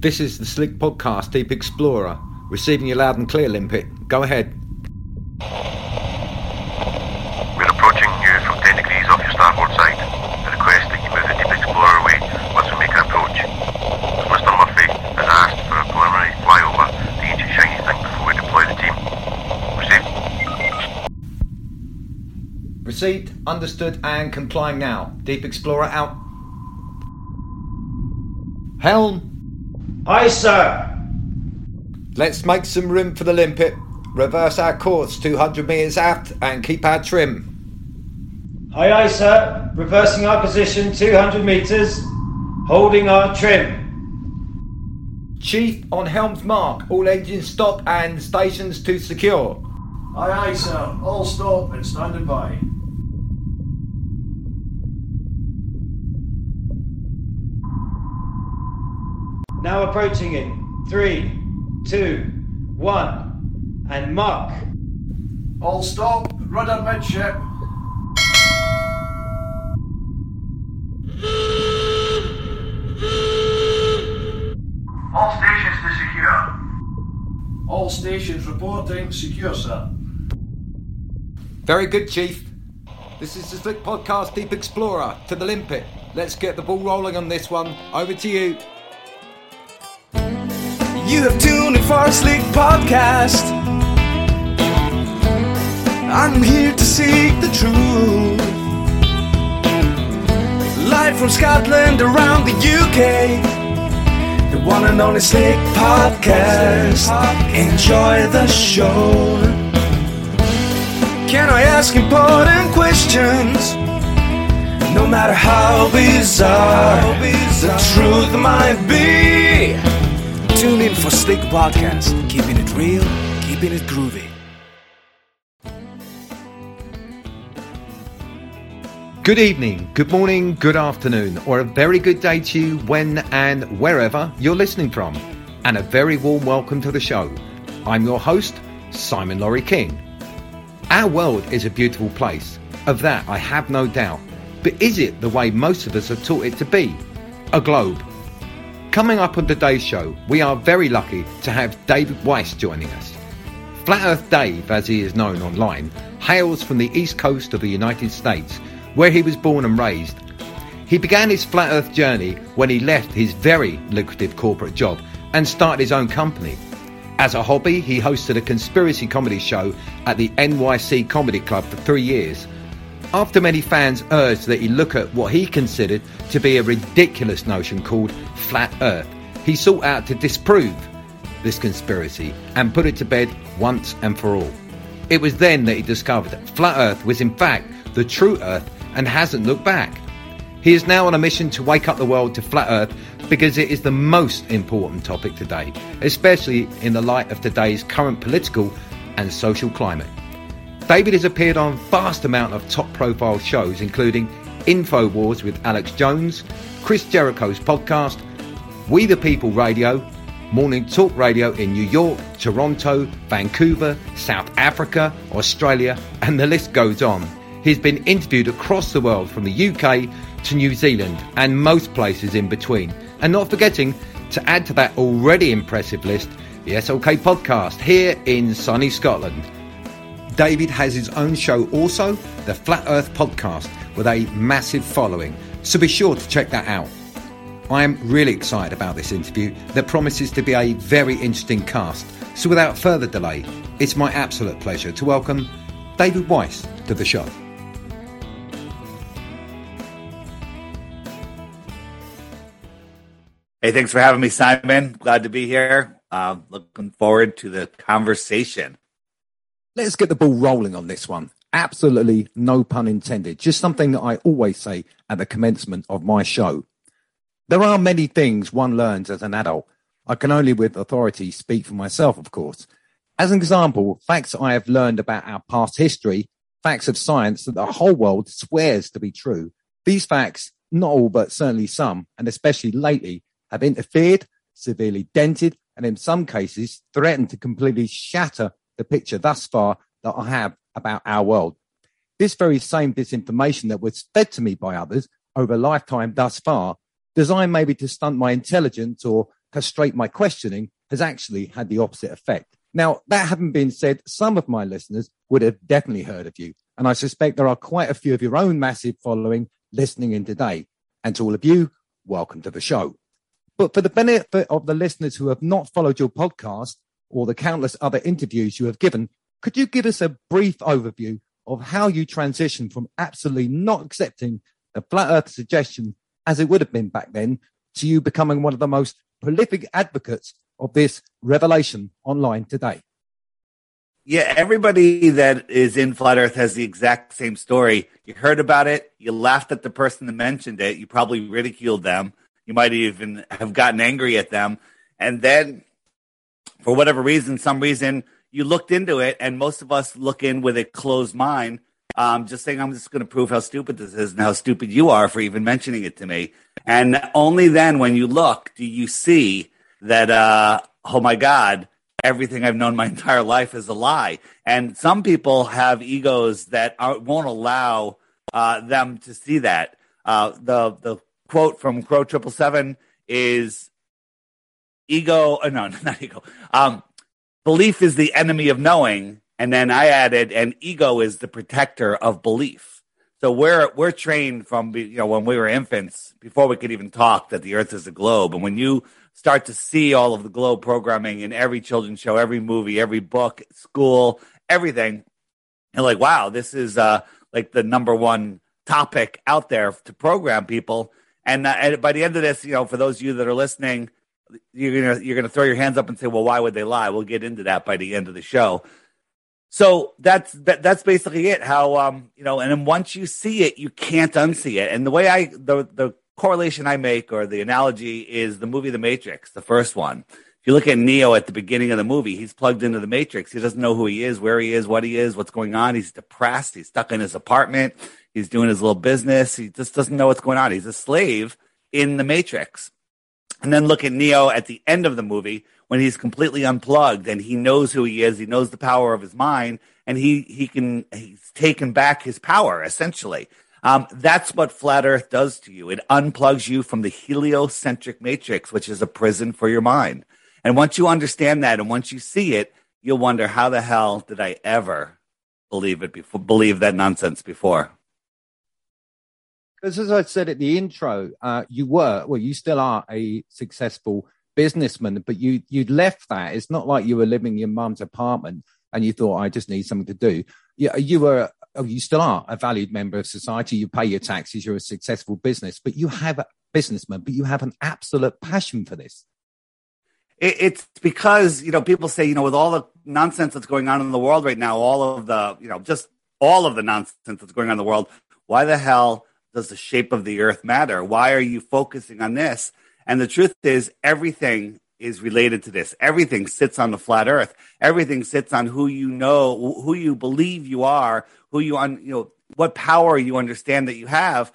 This is the Slick Podcast Deep Explorer. Receiving you loud and clear, Limpet. Go ahead. We're approaching you from 10 degrees off your starboard side. The request that you move the Deep Explorer away once we make an approach. As Mr. Murphy has asked for a preliminary flyover the ancient shiny thing before we deploy the team. Received? Received, understood, and complying now. Deep Explorer out. Helm! Aye, sir. Let's make some room for the Limpet. Reverse our course 200 metres aft and keep our trim. Aye, aye, sir. Reversing our position 200 metres. Holding our trim. Chief, on helm's mark. All engines stop and stations to secure. Aye, aye, sir. All stop and standing by. Now approaching in 3, 2, 1, and mark. All stop. Rudder midship. All stations to secure. All stations reporting secure, sir. Very good, Chief. This is the Slick Podcast Deep Explorer to the Limpet. Let's get the ball rolling on this one. Over to you. You have tuned in for a Slick Podcast. I'm here to seek the truth. Live from Scotland around the UK. The one and only Slick Podcast. Enjoy the show. Can I ask important questions? No matter how bizarre the truth might be. Tune in for Slick Podcast, keeping it real, keeping it groovy. Good evening, good morning, good afternoon, or a very good day to you when and wherever you're listening from. And a very warm welcome to the show. I'm your host, Simon Laurie King. Our world is a beautiful place. Of that, I have no doubt. But is it the way most of us are taught it to be? A globe. Coming up on today's show, we are very lucky to have David Weiss joining us. Flat Earth Dave, as he is known online, hails from the east coast of the United States, where he was born and raised. He began his Flat Earth journey when he left his very lucrative corporate job and started his own company. As a hobby, he hosted a conspiracy comedy show at the NYC Comedy Club for 3 years. After many fans urged that he look at what he considered to be a ridiculous notion called Flat Earth, he sought out to disprove this conspiracy and put it to bed once and for all. It was then that he discovered that Flat Earth was in fact the true Earth and hasn't looked back. He is now on a mission to wake up the world to Flat Earth because it is the most important topic today, especially in the light of today's current political and social climate. David has appeared on a vast amount of top profile shows including InfoWars with Alex Jones, Chris Jericho's podcast, We the People Radio, Morning Talk Radio in New York, Toronto, Vancouver, South Africa, Australia, and the list goes on. He's been interviewed across the world from the UK to New Zealand and most places in between. And not forgetting to add to that already impressive list, the SLK podcast here in sunny Scotland. David has his own show also, the Flat Earth Podcast, with a massive following, so be sure to check that out. I am really excited about this interview that promises to be a very interesting cast, so without further delay, it's my absolute pleasure to welcome David Weiss to the show. Hey, thanks for having me, Simon. Glad to be here. Looking forward to the conversation. Let's get the ball rolling on this one. Absolutely no pun intended. Just something that I always say at the commencement of my show. There are many things one learns as an adult. I can only with authority speak for myself, of course. As an example, facts I have learned about our past history, facts of science that the whole world swears to be true. These facts, not all but certainly some, and especially lately, have interfered, severely dented, and in some cases threatened to completely shatter the picture thus far that I have about our world. This very same disinformation that was fed to me by others over a lifetime thus far, designed maybe to stunt my intelligence or castrate my questioning has actually had the opposite effect. Now, that having been said, some of my listeners would have definitely heard of you, and I suspect there are quite a few of your own massive following listening in today. And to all of you, welcome to the show. But for the benefit of the listeners who have not followed your podcast or the countless other interviews you have given, could you give us a brief overview of how you transitioned from absolutely not accepting the flat earth suggestion as it would have been back then to you becoming one of the most prolific advocates of this revelation online today? Yeah, everybody that is in Flat Earth has the exact same story. You heard about it, you laughed at the person that mentioned it, you probably ridiculed them, you might even have gotten angry at them, and then for whatever reason, some reason, you looked into it, and most of us look in with a closed mind, just saying, I'm just going to prove how stupid this is and how stupid you are for even mentioning it to me. And only then when you look do you see that, oh my God, everything I've known my entire life is a lie. And some people have egos that won't allow them to see that. The quote from Crow 777 is not ego. Belief is the enemy of knowing. And then I added, and ego is the protector of belief. So we're trained from, when we were infants, before we could even talk, that the earth is a globe. And when you start to see all of the globe programming in every children's show, every movie, every book, school, everything, you're like, wow, this is like the number one topic out there to program people. And by the end of this, for those of you that are listening, you're gonna throw your hands up and say, well, why would they lie? We'll get into that by the end of the show. So that's basically it. How and then once you see it, you can't unsee it. And the way the correlation I make, or the analogy, is the movie The Matrix, the first one. If you look at Neo at the beginning of the movie, he's plugged into the Matrix. He doesn't know who he is, where he is, what he is, what's going on. He's depressed. He's stuck in his apartment. He's doing his little business. He just doesn't know what's going on. He's a slave in the Matrix. And then look at Neo at the end of the movie when he's completely unplugged and he knows who he is. He knows the power of his mind, and he's taken back his power, essentially. That's what Flat Earth does to you. It unplugs you from the heliocentric matrix, which is a prison for your mind. And once you understand that, and once you see it, you'll wonder, how the hell did I ever believe that nonsense before? Because as I said at the intro, you still are a successful businessman, but you'd left that. It's not like you were living in your mum's apartment and you thought, I just need something to do. Yeah, you still are a valued member of society. You pay your taxes. You're a successful businessman, but you have an absolute passion for this. It's because, people say, with all the nonsense that's going on in the world right now, all of the nonsense that's going on in the world, why the hell does the shape of the earth matter? Why are you focusing on this? And the truth is, everything is related to this. Everything sits on the flat earth. Everything sits on who you know, who you believe you are, what power you understand that you have.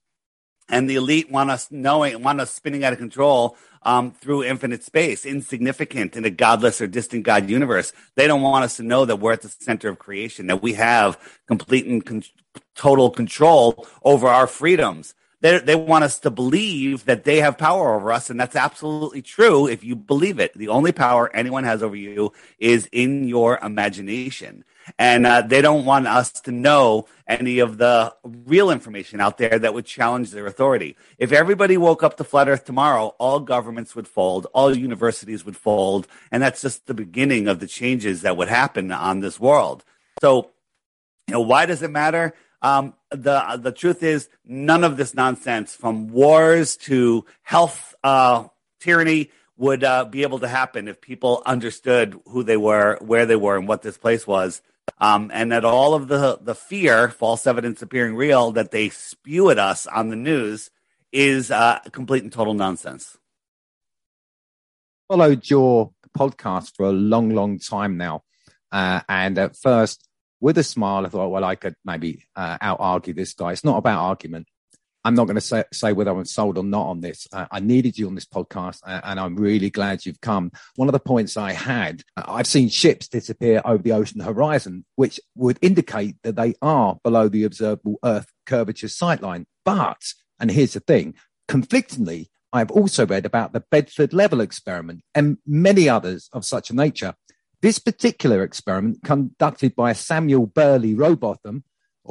And the elite want us spinning out of control through infinite space, insignificant in a godless or distant God universe. They don't want us to know that we're at the center of creation, that we have complete and total control over our freedoms. They want us to believe that they have power over us, and that's absolutely true if you believe it. The only power anyone has over you is in your imagination. And they don't want us to know any of the real information out there that would challenge their authority. If everybody woke up to Flat Earth tomorrow, all governments would fold, all universities would fold, and that's just the beginning of the changes that would happen on this world. So, why does it matter? The truth is, none of this nonsense, from wars to health tyranny, would be able to happen if people understood who they were, where they were, and what this place was. And that all of the fear, false evidence appearing real, that they spew at us on the news is complete and total nonsense. Followed your podcast for a long, long time now. And at first, with a smile, I thought, well, I could maybe out-argue this guy. It's not about argument. I'm not going to say whether I'm sold or not on this. I needed you on this podcast, and I'm really glad you've come. One of the points I had, I've seen ships disappear over the ocean horizon, which would indicate that they are below the observable Earth curvature sightline. But, and here's the thing, conflictingly, I've also read about the Bedford Level experiment and many others of such a nature. This particular experiment, conducted by Samuel Burley Robotham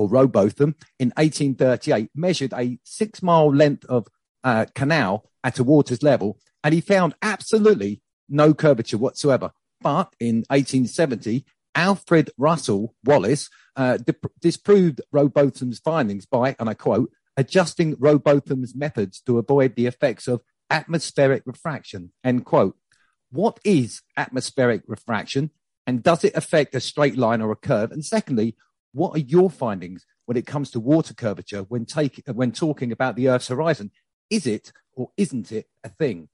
in 1838, measured a 6-mile length of canal at a water's level, and he found absolutely no curvature whatsoever. But in 1870, Alfred Russel Wallace disproved Rowbotham's findings by, and I quote, adjusting Rowbotham's methods to avoid the effects of atmospheric refraction, end quote. What is atmospheric refraction, and does it affect a straight line or a curve? And secondly, what are your findings when it comes to water curvature when talking about the Earth's horizon? Is it or isn't it a thing?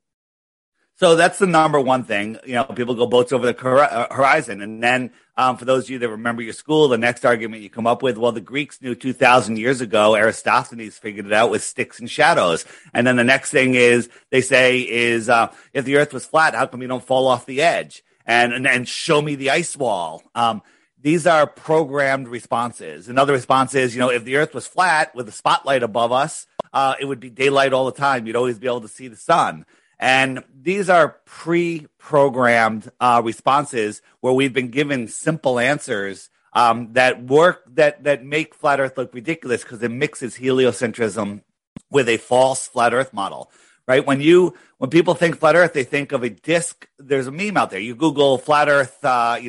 So that's the number one thing. People go boats over the horizon. And then for those of you that remember your school, the next argument you come up with, well, the Greeks knew 2,000 years ago, Aristophanes figured it out with sticks and shadows. And then the next thing they say is if the Earth was flat, how come you don't fall off the edge? And show me the ice wall. These are programmed responses. Another response is, if the Earth was flat with a spotlight above us, it would be daylight all the time. You'd always be able to see the sun. And these are pre-programmed responses where we've been given simple answers that work, that make flat Earth look ridiculous because it mixes heliocentrism with a false flat Earth model. Right? When people think flat Earth, they think of a disk. There's a meme out there. You Google flat Earth,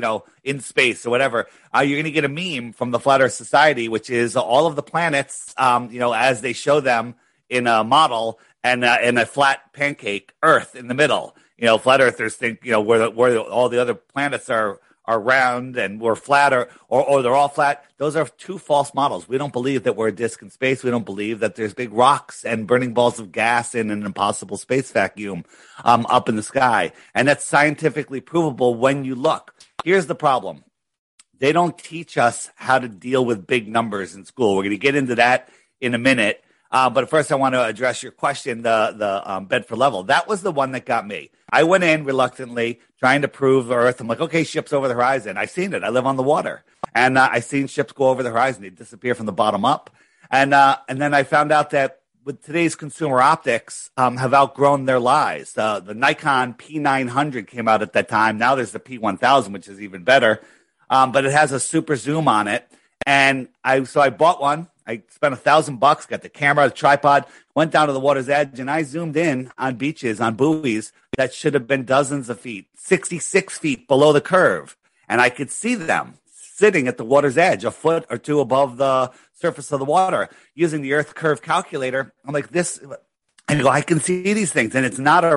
in space or whatever. You're going to get a meme from the Flat Earth Society, which is all of the planets, as they show them in a model, and a flat pancake Earth in the middle. Flat Earthers think, where all the other planets are round and we're flat or they're all flat. Those are two false models. We don't believe that we're a disk in space. We don't believe that there's big rocks and burning balls of gas in an impossible space vacuum up in the sky. And that's scientifically provable when you look. Here's the problem. They don't teach us how to deal with big numbers in school. We're going to get into that in a minute. But first, I want to address your question, the Bedford Level. That was the one that got me. I went in reluctantly, trying to prove the Earth. I'm like, okay, ships over the horizon. I've seen it. I live on the water. And I've seen ships go over the horizon. They disappear from the bottom up. And then I found out that with today's consumer optics have outgrown their lives. The Nikon P900 came out at that time. Now there's the P1000, which is even better. But it has a super zoom on it. And so I bought one. I spent $1,000, got the camera, the tripod, went down to the water's edge, and I zoomed in on beaches, on buoys that should have been dozens of feet, 66 feet below the curve. And I could see them sitting at the water's edge, a foot or two above the surface of the water, using the Earth curve calculator. I'm like, this. And I can see these things, and it's not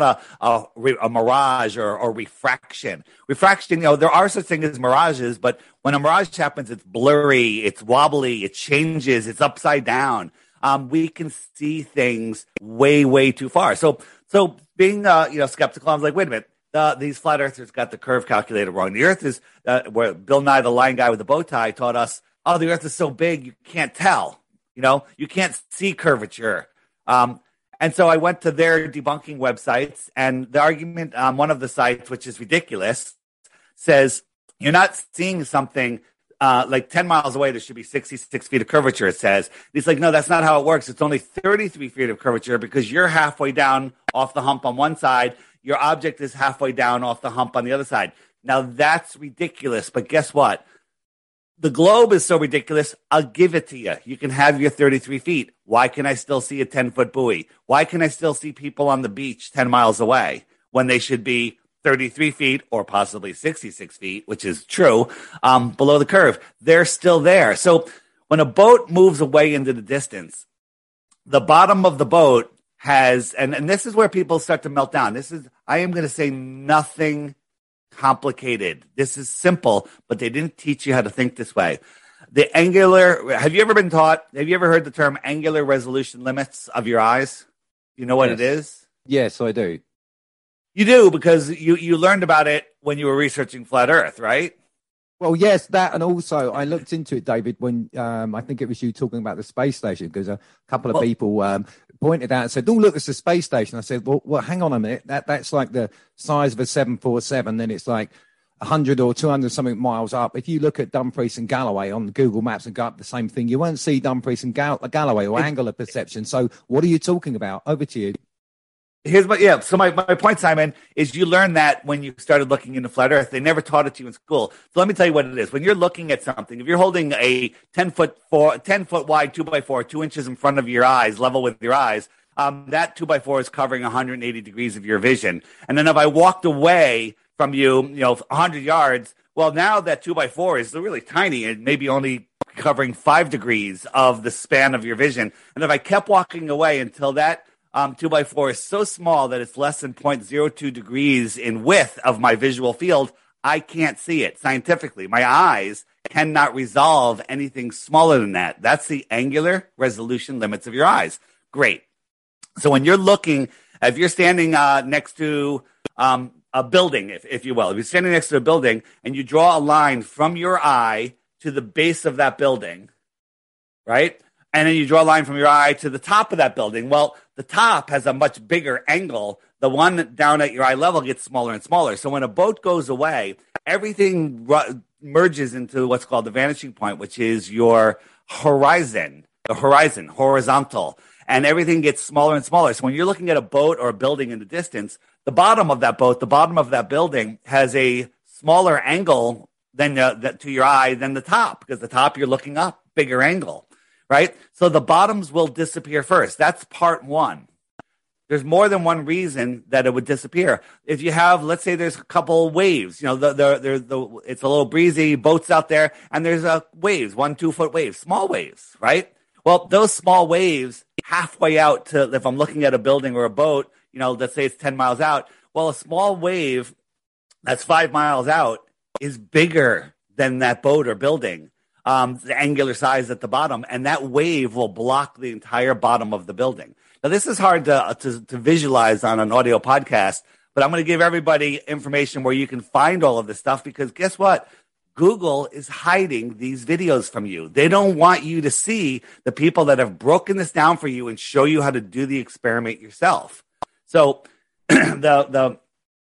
a mirage or refraction. Refraction, there are such things as mirages, but when a mirage happens, it's blurry, it's wobbly, it changes, it's upside down. We can see things way, way too far. So being skeptical, I was like, wait a minute, these flat earthers got the curve calculator wrong. The Earth is where Bill Nye, the lying guy with the bow tie, taught us, oh, the Earth is so big you can't tell. You can't see curvature. And so I went to their debunking websites, and the argument on one of the sites, which is ridiculous, says you're not seeing something like 10 miles away. There should be 66 feet of curvature, it says. And he's like, no, that's not how it works. It's only 33 feet of curvature because you're halfway down off the hump on one side. Your object is halfway down off the hump on the other side. Now, that's ridiculous. But guess what? The globe is so ridiculous, I'll give it to you. You can have your 33 feet. Why can I still see a 10-foot buoy? Why can I still see people on the beach 10 miles away when they should be 33 feet or possibly 66 feet, which is true, below the curve? They're still there. So when a boat moves away into the distance, the bottom of the boat has, and this is where people start to melt down. I am going to say nothing complicated. This is simple, but they didn't teach you how to think this way. Have you ever heard the term angular resolution limits of your eyes? You know what it is? Yes, I do. You do, because you learned about it when you were researching flat Earth, right? Well, yes, that, and also I looked into it, David, when I think it was you talking about the space station, because a couple of people pointed out and said, "Oh, look, it's the space station." I said, "Well, hang on a minute. That's like the size of a 747. Then it's like 100 or 200 something miles up. If you look at Dumfries and Galloway on Google Maps and go up the same thing, you won't see Dumfries and Galloway or angular perception. So, what are you talking about? Over to you." So my point, Simon, is you learned that when you started looking into flat Earth. They never taught it to you in school. So let me tell you what it is. When you're looking at something, if you're holding a 10 foot wide 2x4, 2 inches in front of your eyes, level with your eyes, that 2x4 is covering 180 degrees of your vision. And then if I walked away from you, 100 yards, well, now that 2x4 is really tiny and maybe only covering 5 degrees of the span of your vision. And if I kept walking away until that 2x4 is so small that it's less than 0.02 degrees in width of my visual field, I can't see it scientifically. My eyes cannot resolve anything smaller than that. That's the angular resolution limits of your eyes. Great. So when you're looking, if you're standing next to a building, if you will, if you're standing next to a building and you draw a line from your eye to the base of that building, right? And then you draw a line from your eye to the top of that building. Well, the top has a much bigger angle. The one down at your eye level gets smaller and smaller. So when a boat goes away, everything merges into what's called the vanishing point, which is your horizon, horizontal. And everything gets smaller and smaller. So when you're looking at a boat or a building in the distance, the bottom of that boat, the bottom of that building has a smaller angle than to your eye than the top, because the top you're looking up, bigger angle. Right? So the bottoms will disappear first. That's part one. There's more than one reason that it would disappear. If you have, let's say there's a couple waves, it's a little breezy, boats out there, and there's waves, 1-2 foot waves, small waves, right? Well, those small waves halfway out to, if I'm looking at a building or a boat, let's say it's 10 miles out. Well, a small wave that's 5 miles out is bigger than that boat or building. The angular size at the bottom, and that wave will block the entire bottom of the building. Now, this is hard to visualize on an audio podcast, but I'm going to give everybody information where you can find all of this stuff, because guess what? Google is hiding these videos from you. They don't want you to see the people that have broken this down for you and show you how to do the experiment yourself. So the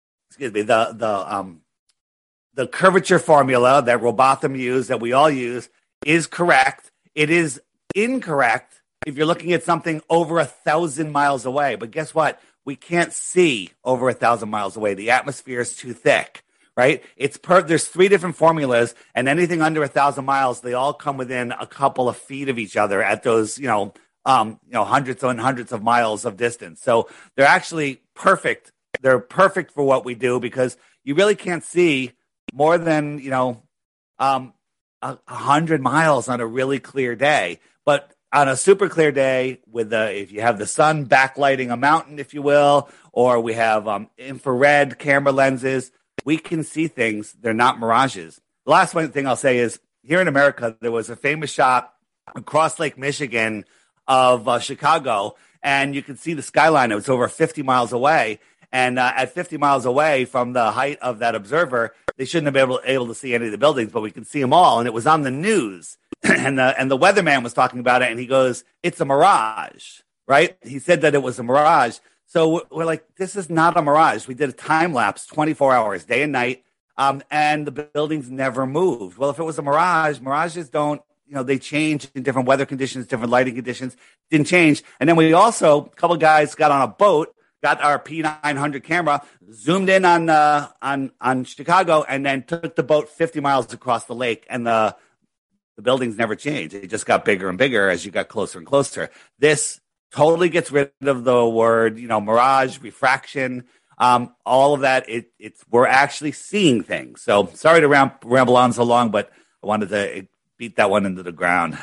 curvature formula that Robotham used, that we all use, is correct. It is incorrect if you're looking at something over 1,000 miles away. But guess what? We can't see over 1,000 miles away. The atmosphere is too thick, right? There's 3 different formulas, and anything under 1,000 miles, they all come within a couple of feet of each other at those, hundreds and hundreds of miles of distance. So they're actually perfect. They're perfect for what we do, because you really can't see more than 100 miles on a really clear day. But on a super clear day, if you have the sun backlighting a mountain, if you will, or we have infrared camera lenses, we can see things. They're not mirages. The last one thing I'll say is, here in America, there was a famous shot across Lake Michigan of Chicago, and you could see the skyline. It was over 50 miles away. And at 50 miles away from the height of that observer, they shouldn't have been able to see any of the buildings, but we could see them all. And it was on the news. and the weatherman was talking about it, and he goes, "It's a mirage," right? He said that it was a mirage. So we're like, this is not a mirage. We did a time lapse, 24 hours, day and night, and the buildings never moved. Well, if it was a mirage, mirages don't, they change in different weather conditions, different lighting conditions, didn't change. And then we also, a couple of guys got on a boat, got our P900 camera, zoomed in on Chicago, and then took the boat 50 miles across the lake, and the buildings never changed. It just got bigger and bigger as you got closer and closer. This totally gets rid of the word, mirage, refraction, all of that. We're actually seeing things. So sorry to ramble on so long, but I wanted to beat that one into the ground.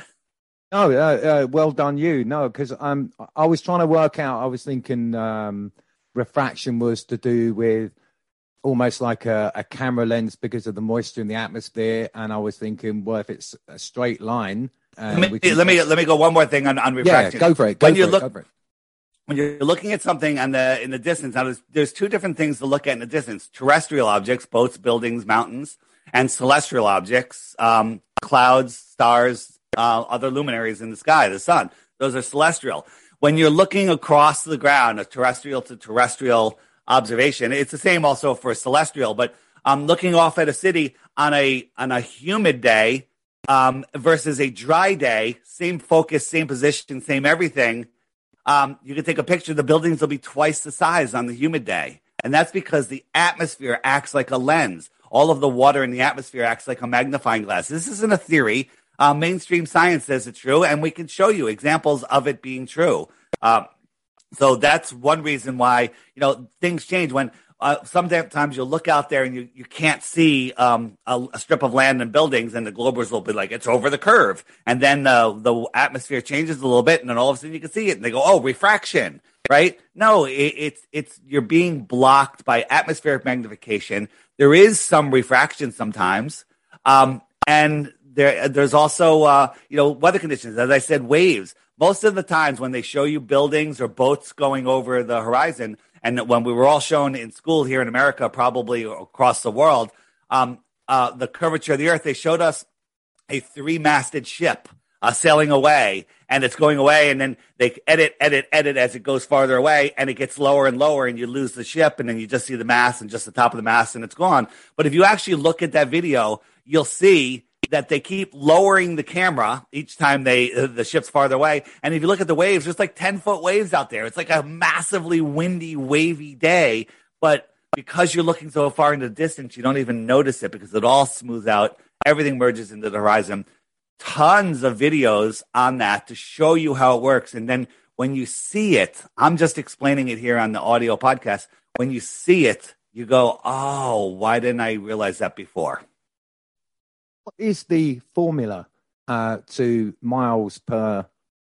Oh, well done, you. No, because I was trying to work out. I was thinking refraction was to do with almost like a camera lens because of the moisture in the atmosphere, and I was thinking, well, if it's a straight line. Let me go one more thing on refraction. Yeah, go for it. Go for it. When you're looking at something in the distance, now there's 2 different things to look at in the distance: terrestrial objects, boats, buildings, mountains, and celestial objects, clouds, stars. Other luminaries in the sky, the sun. Those are celestial. When you're looking across the ground, a terrestrial to terrestrial observation, it's the same also for celestial, but looking off at a city on a humid day versus a dry day, same focus, same position, same everything, You can take a picture. The buildings will be twice the size on the humid day. And that's because the atmosphere acts like a lens. All of the water in the atmosphere acts like a magnifying glass. This isn't a theory. Mainstream science says it's true, and we can show you examples of it being true. So that's one reason why, things change. When sometimes you'll look out there and you can't see a strip of land and buildings, and the globers will be like, it's over the curve. And then the atmosphere changes a little bit, and then all of a sudden you can see it, and they go, oh, refraction, right? No, it's you're being blocked by atmospheric magnification. There is some refraction sometimes, and there's also weather conditions. As I said, waves. Most of the times when they show you buildings or boats going over the horizon, and when we were all shown in school here in America, probably across the world, the curvature of the earth, they showed us a 3-masted ship sailing away, and it's going away, and then they edit as it goes farther away, and it gets lower and lower, and you lose the ship, and then you just see the mast and just the top of the mast, and it's gone. But if you actually look at that video, you'll see that they keep lowering the camera each time the ship's farther away. And if you look at the waves, there's like 10-foot waves out there. It's like a massively windy, wavy day. But because you're looking so far into the distance, you don't even notice it because it all smooths out. Everything merges into the horizon. Tons of videos on that to show you how it works. And then when you see it, I'm just explaining it here on the audio podcast. When you see it, you go, oh, why didn't I realize that before? What is the formula to miles per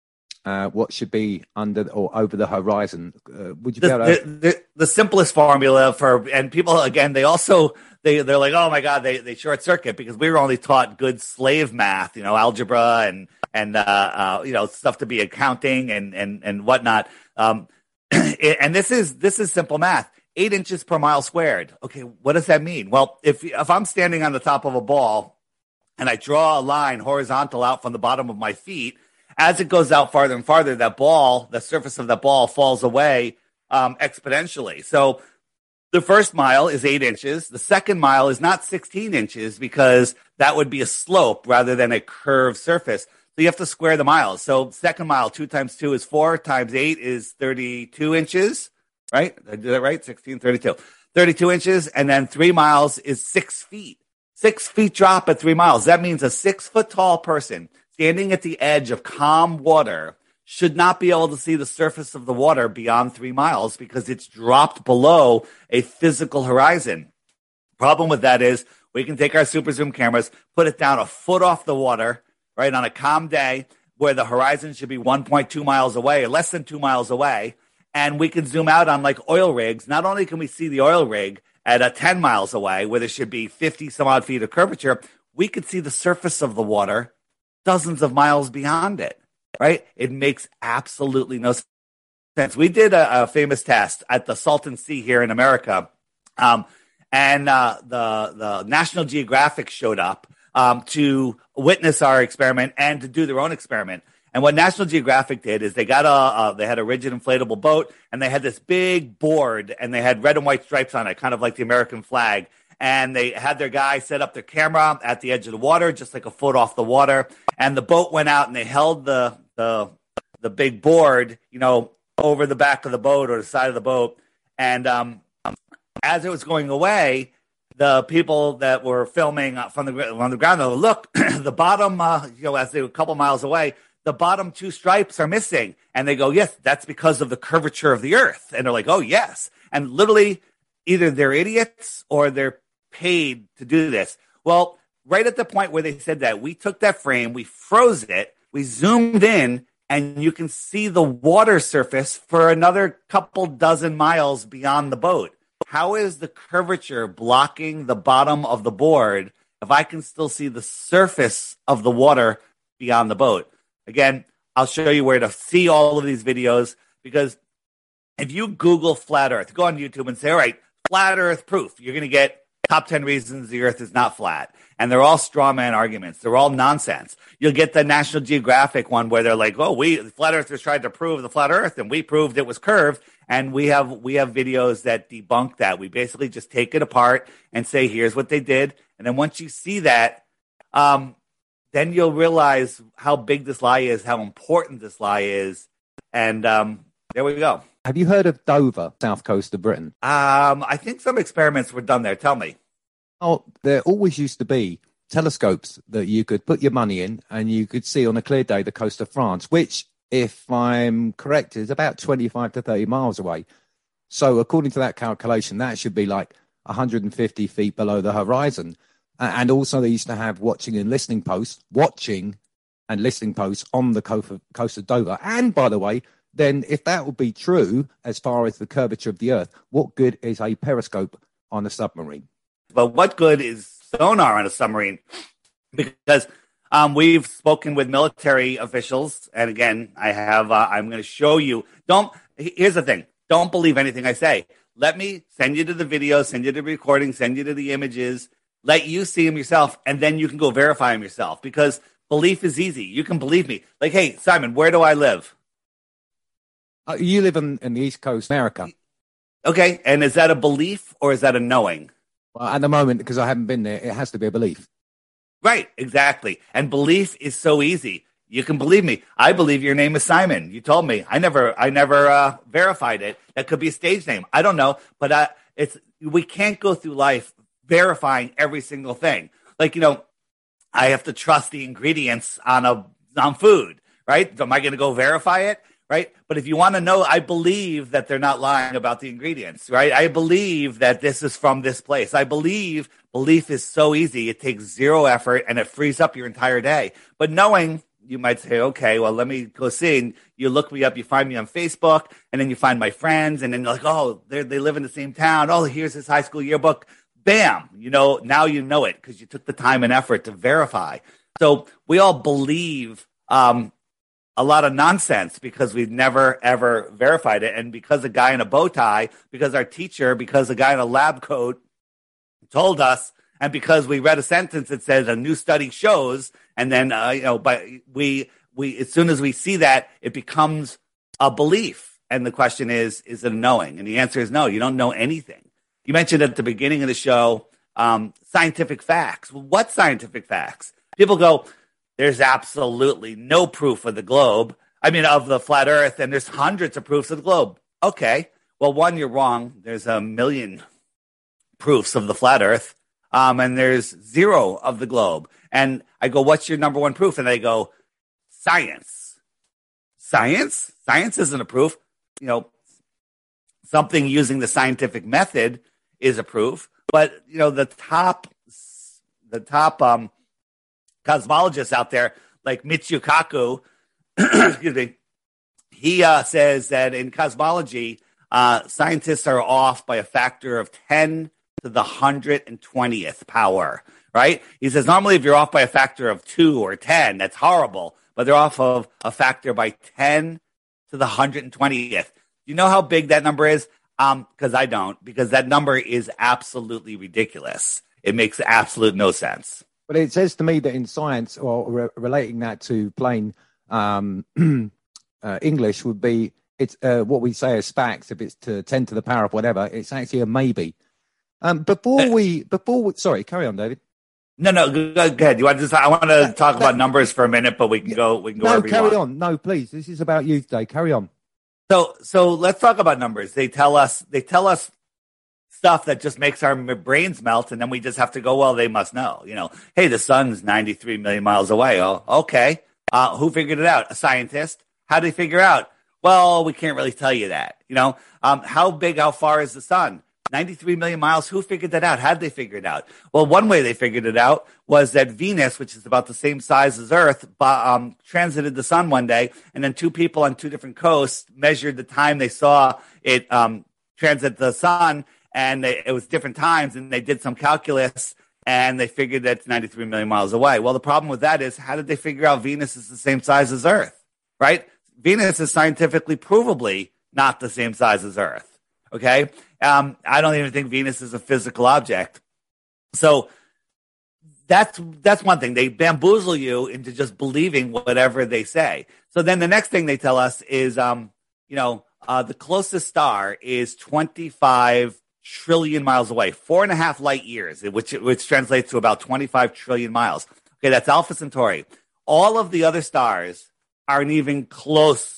what should be under or over the horizon? Would you be able to... the simplest formula and people, again, they're like, oh my God, they short circuit because we were only taught good slave math, algebra and stuff to be accounting and whatnot. And this is simple math. 8 inches per mile squared. Okay, what does that mean? Well, if I'm standing on the top of a ball and I draw a line horizontal out from the bottom of my feet, as it goes out farther and farther, the surface of that ball falls away exponentially. So the first mile is 8 inches. The second mile is not 16 inches because that would be a slope rather than a curved surface. So you have to square the miles. So second mile, 2 times 2 is 4 times 8 is 32 inches, right? Did I do that right? 16, 32. 32 inches. And then 3 miles is 6 feet. 6 feet drop at 3 miles. That means a 6-foot tall person standing at the edge of calm water should not be able to see the surface of the water beyond 3 miles because it's dropped below a physical horizon. Problem with that is we can take our super zoom cameras, put it down a foot off the water, right, on a calm day where the horizon should be 1.2 miles away or less than 2 miles away, and we can zoom out on like oil rigs. Not only can we see the oil rig at 10 miles away where there should be 50 some odd feet of curvature, we could see the surface of the water dozens of miles beyond it, right? It makes absolutely no sense. We did a famous test at the Salton Sea here in America, and the National Geographic showed up to witness our experiment and to do their own experiment. And what National Geographic did is they had a rigid inflatable boat, and they had this big board, and they had red and white stripes on it, kind of like the American flag. And they had their guy set up their camera at the edge of the water, just like a foot off the water. And the boat went out, and they held the big board, over the back of the boat or the side of the boat. And as it was going away, the people that were filming on the ground, they would look, the bottom, as they were a couple miles away, the bottom 2 stripes are missing. And they go, yes, that's because of the curvature of the earth. And they're like, oh, yes. And literally, either they're idiots or they're paid to do this. Well, right at the point where they said that, we took that frame, we froze it, we zoomed in, and you can see the water surface for another couple dozen miles beyond the boat. How is the curvature blocking the bottom of the board if I can still see the surface of the water beyond the boat? Again, I'll show you where to see all of these videos, because if you Google flat earth, go on YouTube and say, all right, flat earth proof, you're going to get top 10 reasons the earth is not flat. And they're all straw man arguments. They're all nonsense. You'll get the National Geographic one where they're like, oh, the flat earthers tried to prove the flat earth and we proved it was curved. And we have videos that debunk that. We basically just take it apart and say, here's what they did. And then once you see that, then you'll realize how big this lie is, how important this lie is. And there we go. Have you heard of Dover, south coast of Britain? I think some experiments were done there. Tell me. Oh, there always used to be telescopes that you could put your money in and you could see on a clear day the coast of France, which, if I'm correct, is about 25 to 30 miles away. So according to that calculation, that should be like 150 feet below the horizon. And also they used to have watching and listening posts on the coast of Dover. And by the way, then if that would be true as far as the curvature of the Earth, what good is a periscope on a submarine? But what good is sonar on a submarine? Because we've spoken with military officials, and again, I'm going to show you. Here's the thing: don't believe anything I say. Let me send you to the video, send you to the recording, send you to the images. Let you see them yourself, and then you can go verify them yourself. Because belief is easy. You can believe me. Like, hey, Simon, where do I live? You live in the East Coast, America. Okay, and is that a belief or is that a knowing? Well, at the moment, because I haven't been there, it has to be a belief. Right, exactly. And belief is so easy. You can believe me. I believe your name is Simon. You told me. I never verified it. That could be a stage name. I don't know, but we can't go through life verifying every single thing. Like, I have to trust the ingredients on food, right? Am I going to go verify it? Right. But if you want to know, I believe that they're not lying about the ingredients. Right. I believe that this is from this place. Belief is so easy. It takes zero effort and it frees up your entire day. But knowing, you might say, okay, well, let me go see. And you look me up, you find me on Facebook, and then you find my friends. And then you're like, oh, they live in the same town. Oh, here's his high school yearbook. Bam. Now you know it because you took the time and effort to verify. So we all believe a lot of nonsense because we've never, ever verified it. And because a guy in a bow tie, because our teacher, because a guy in a lab coat told us, and because we read a sentence that says a new study shows, and then, but we as soon as we see that, it becomes a belief. And the question is it a knowing? And the answer is no, you don't know anything. You mentioned at the beginning of the show, scientific facts. Well, what scientific facts? People go, there's absolutely no proof of the globe. Of the flat earth, and there's hundreds of proofs of the globe. Okay. Well, one, you're wrong. There's 1 million proofs of the flat earth, and there's 0 of the globe. And I go, what's your number one proof? And they go, science. Science? Science isn't a proof. Something using the scientific method is a proof. But, the top cosmologists out there, like Michio Kaku, excuse me, he says that in cosmology, scientists are off by a factor of 10 to the 120th power, right? He says normally if you're off by a factor of 2 or 10, that's horrible, but they're off of a factor by 10 to the 120th. You know how big that number is? Because I don't, because that number is absolutely ridiculous. It makes absolute no sense. But it says to me that in science, or relating that to plain English, would be it's what we say as facts. If it's to 10 to the power of whatever, it's actually a maybe. Sorry, carry on, David. No, go ahead. I want to talk about numbers for a minute, but we can go. No, carry on. No, please. This is about you today. Carry on. So let's talk about numbers. They tell us stuff that just makes our brains melt, and then we just have to go, well, they must know. Hey, the sun's 93 million miles away. Oh, okay. Who figured it out? A scientist. How did they figure out? Well, we can't really tell you that. How far is the sun? 93 million miles. Who figured that out? How did they figure it out? Well, one way they figured it out was that Venus, which is about the same size as Earth, transited the sun one day, and then 2 people on 2 different coasts measured the time they saw it transit the sun, and it was different times, and they did some calculus, and they figured that's 93 million miles away. Well, the problem with that is, how did they figure out Venus is the same size as Earth, right? Venus is scientifically provably not the same size as Earth. Okay. I don't even think Venus is a physical object. So that's one thing. They bamboozle you into just believing whatever they say. So then the next thing they tell us is, the closest star is 25 trillion miles away, 4.5 light years, which translates to about 25 trillion miles. Okay. That's Alpha Centauri. All of the other stars aren't even close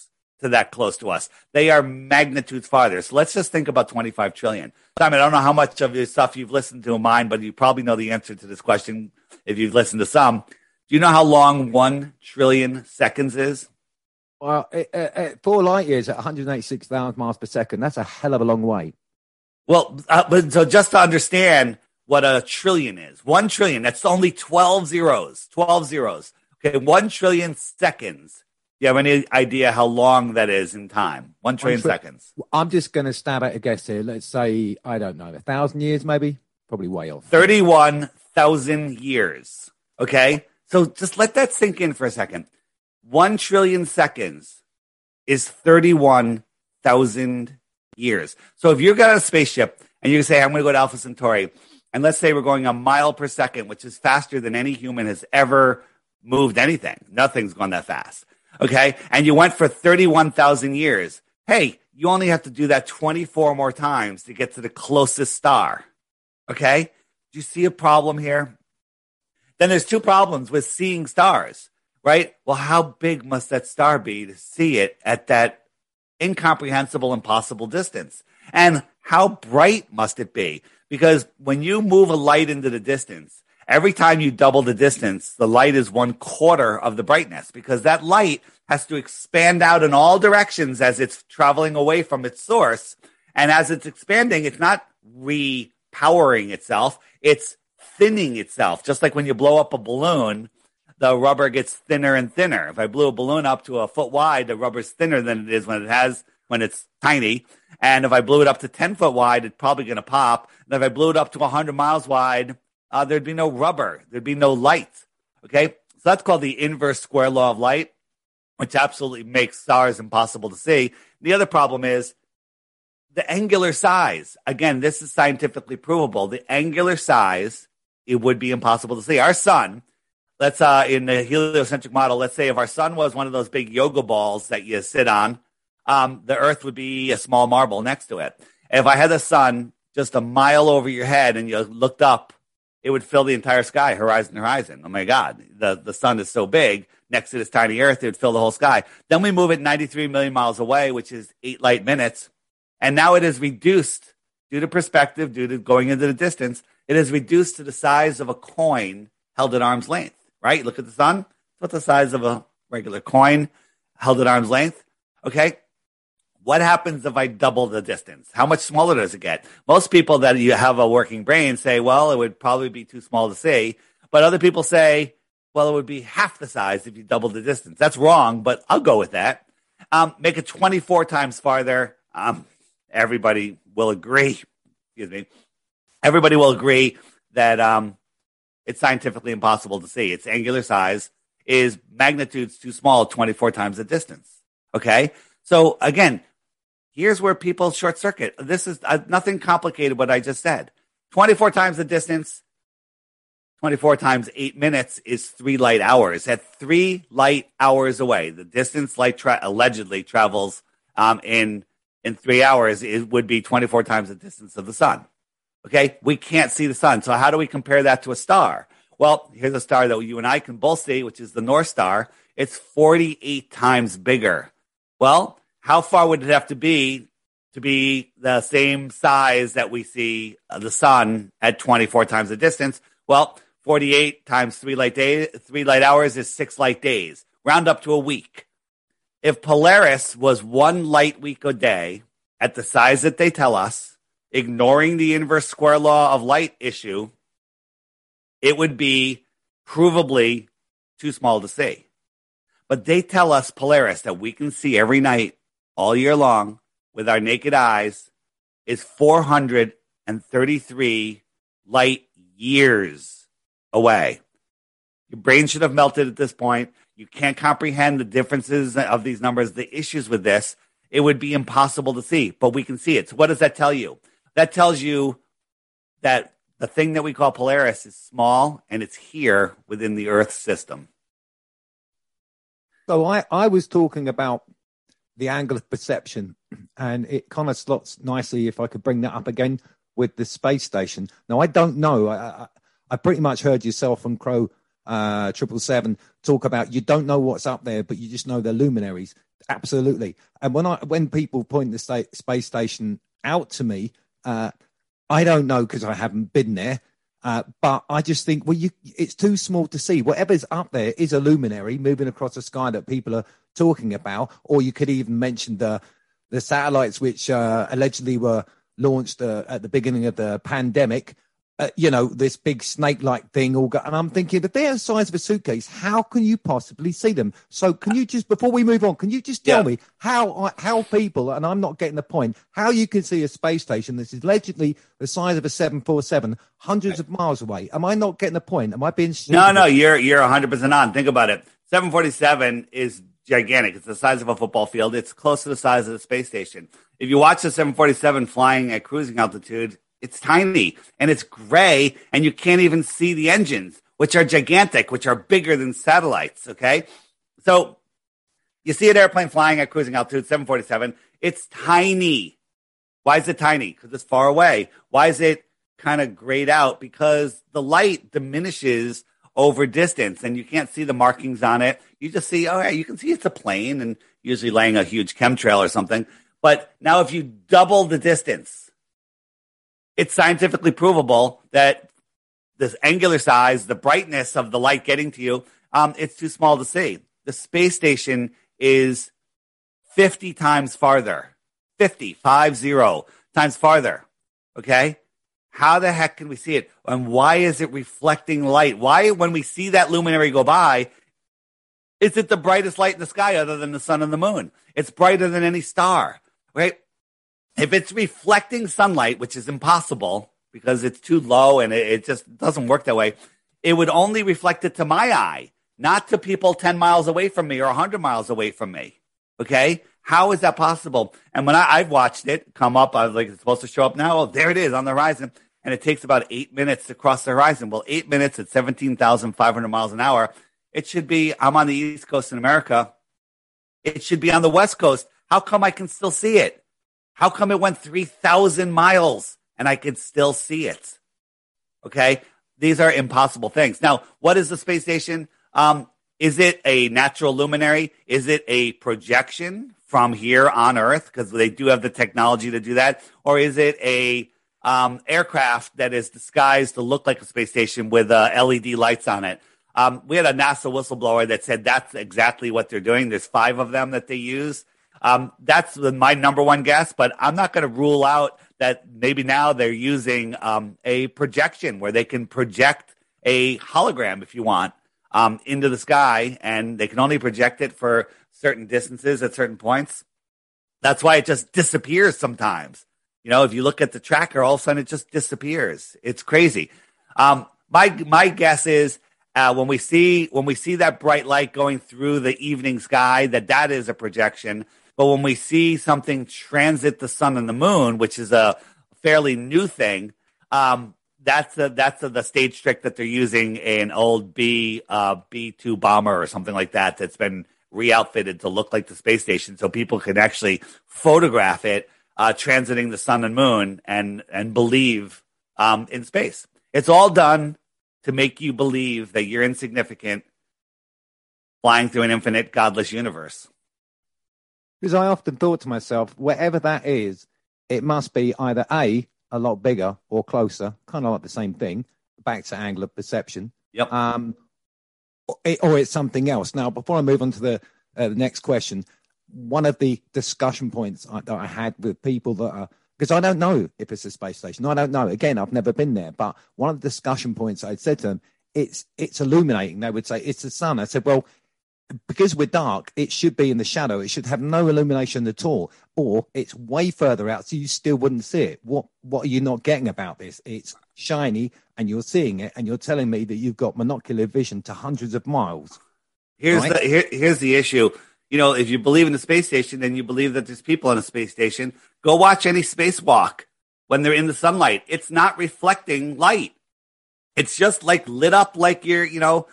to that close to us. They are magnitudes farther. So let's just think about 25 trillion. Simon, I don't know how much of your stuff you've listened to of mine, but you probably know the answer to this question if you've listened to some. Do you know how long 1 trillion seconds is? Well, 4 light years at 186,000 miles per second. That's a hell of a long way. Well, but so just to understand what a trillion is, 1 trillion, that's only 12 zeros. 12 zeros. Okay, 1 trillion seconds. Do you have any idea how long that is in time? 1 trillion seconds. I'm just going to stab at a guess here. Let's say, I don't know, 1,000 years maybe? Probably way off. 31,000 years. Okay? So just let that sink in for a second. 1 trillion seconds is 31,000 years. So if you're on a spaceship and you say, I'm going to go to Alpha Centauri, and let's say we're going a mile per second, which is faster than any human has ever moved anything. Nothing's gone that fast. Okay. And you went for 31,000 years. Hey, you only have to do that 24 more times to get to the closest star. Okay. Do you see a problem here? Then there's 2 problems with seeing stars, right? Well, how big must that star be to see it at that incomprehensible, impossible distance? And how bright must it be? Because when you move a light into the distance, every time you double the distance, the light is 1/4 of the brightness, because that light has to expand out in all directions as it's traveling away from its source. And as it's expanding, it's not repowering itself, it's thinning itself. Just like when you blow up a balloon, the rubber gets thinner and thinner. If I blew a balloon up to a foot wide, the rubber's thinner than it is when it's tiny. And if I blew it up to 10 foot wide, it's probably going to pop. And if I blew it up to 100 miles wide, there'd be no rubber. There'd be no light. Okay. So that's called the inverse square law of light, which absolutely makes stars impossible to see. The other problem is the angular size. Again, this is scientifically provable. The angular size, it would be impossible to see. Our sun, let's in the heliocentric model, let's say if our sun was one of those big yoga balls that you sit on, the Earth would be a small marble next to it. If I had the sun just a mile over your head and you looked up, it would fill the entire sky, horizon to horizon. Oh my God, the sun is so big next to this tiny Earth, it would fill the whole sky. Then we move it 93 million miles away, which is 8 light minutes. And now it is reduced due to perspective, due to going into the distance. It is reduced to the size of a coin held at arm's length, right? Look at the sun. It's about the size of a regular coin held at arm's length. Okay. What happens if I double the distance? How much smaller does it get? Most people that you have a working brain say, well, it would probably be too small to see. But other people say, well, it would be half the size if you double the distance. That's wrong, but I'll go with that. Make it 24 times farther. Everybody will agree. Excuse me. Everybody will agree that it's scientifically impossible to see. Its angular size is magnitudes too small, 24 times the distance. Okay? So again, here's where people short circuit. This is nothing complicated what I just said. 24 times the distance, 24 times 8 minutes is 3 light hours. At 3 light hours away, the distance light allegedly travels in 3 hours, it would be 24 times the distance of the sun. Okay, we can't see the sun. So how do we compare that to a star? Well, here's a star that you and I can both see, which is the North Star. It's 48 times bigger. Well, how far would it have to be the same size that we see the sun at 24 times the distance? Well, 48 times 3 light hours is 6 light days. Round up to a week. If Polaris was 1 light week a day at the size that they tell us, ignoring the inverse square law of light issue, it would be provably too small to see. But they tell us, Polaris, that we can see every night, all year long, with our naked eyes, is 433 light years away. Your brain should have melted at this point. You can't comprehend the differences of these numbers, the issues with this. It would be impossible to see, but we can see it. So what does that tell you? That tells you that the thing that we call Polaris is small and it's here within the Earth system. So I was talking about the angle of perception, and it kind of slots nicely, if I could bring that up again, with the space station. Now, I don't know. I pretty much heard yourself from Crow 777 talk about you don't know what's up there, but you just know they're luminaries. absolutely. And when people point the space station out to me, I don't know because I haven't been there. But I just think, well, it's too small to see. Whatever's up there is a luminary moving across the sky that people are talking about. Or you could even mention the satellites which allegedly were launched at the beginning of the pandemic. This big snake-like thing. And I'm thinking, if they're the size of a suitcase, how can you possibly see them? So can you just, before we move on, can you just tell me how people, and I'm not getting the point, how you can see a space station that is allegedly the size of a 747 hundreds of miles away? Am I not getting the point? Am I being stupid? No, you're 100% on. Think about it. 747 is gigantic. It's the size of a football field. It's close to the size of the space station. If you watch the 747 flying at cruising altitude, it's tiny and it's gray and you can't even see the engines, which are gigantic, which are bigger than satellites. Okay. So you see an airplane flying at cruising altitude, 747. It's tiny. Why is it tiny? Because it's far away. Why is it kind of grayed out? Because the light diminishes over distance and you can't see the markings on it. You just see, you can see it's a plane and usually laying a huge chemtrail or something. But now if you double the distance, it's scientifically provable that this angular size, the brightness of the light getting to you, it's too small to see. The space station is 50 times farther. 50 times farther. Okay? How the heck can we see it? And why is it reflecting light? Why, when we see that luminary go by, is it the brightest light in the sky other than the sun and the moon? It's brighter than any star, right? If it's reflecting sunlight, which is impossible because it's too low and it just doesn't work that way, it would only reflect it to my eye, not to people 10 miles away from me or 100 miles away from me. Okay? How is that possible? And when I've watched it come up, I was like, it's supposed to show up now. Oh, there it is on the horizon. And it takes about 8 minutes to cross the horizon. Well, 8 minutes at 17,500 miles an hour. It should be, I'm on the East Coast in America. It should be on the West Coast. How come I can still see it? How come it went 3,000 miles and I could still see it? Okay. These are impossible things. Now, what is the space station? Is it a natural luminary? Is it a projection from here on Earth? Because they do have the technology to do that. Or is it a aircraft that is disguised to look like a space station with LED lights on it? We had a NASA whistleblower that said that's exactly what they're doing. There's 5 of them that they use. That's my number one guess, but I'm not going to rule out that maybe now they're using a projection where they can project a hologram, if you want, into the sky, and they can only project it for certain distances at certain points. That's why it just disappears sometimes. If you look at the tracker, all of a sudden it just disappears. It's crazy. My guess is when we see that bright light going through the evening sky, that is a projection. But when we see something transit the sun and the moon, which is a fairly new thing, that's the stage trick that they're using an old B-2 bomber or something like that that's been re-outfitted to look like the space station, so people can actually photograph it transiting the sun and moon and believe in space. It's all done to make you believe that you're insignificant, flying through an infinite, godless universe. Because I often thought to myself, whatever that is, it must be either A, a lot bigger or closer, kind of like the same thing, back to angle of perception. Yep. Or it's something else. Now, before I move on to the next question, one of the discussion points that I had with people that are, because I don't know if it's a space station. I don't know. Again, I've never been there. But one of the discussion points I'd said to them, it's illuminating. They would say, it's the sun. I said, well, because we're dark, it should be in the shadow. It should have no illumination at all. Or it's way further out, so you still wouldn't see it. What are you not getting about this? It's shiny, and you're seeing it, and you're telling me that you've got monocular vision to hundreds of miles. Here's the issue. If you believe in the space station, then you believe that there's people in a space station. Go watch any spacewalk when they're in the sunlight. It's not reflecting light. It's just like lit up, like your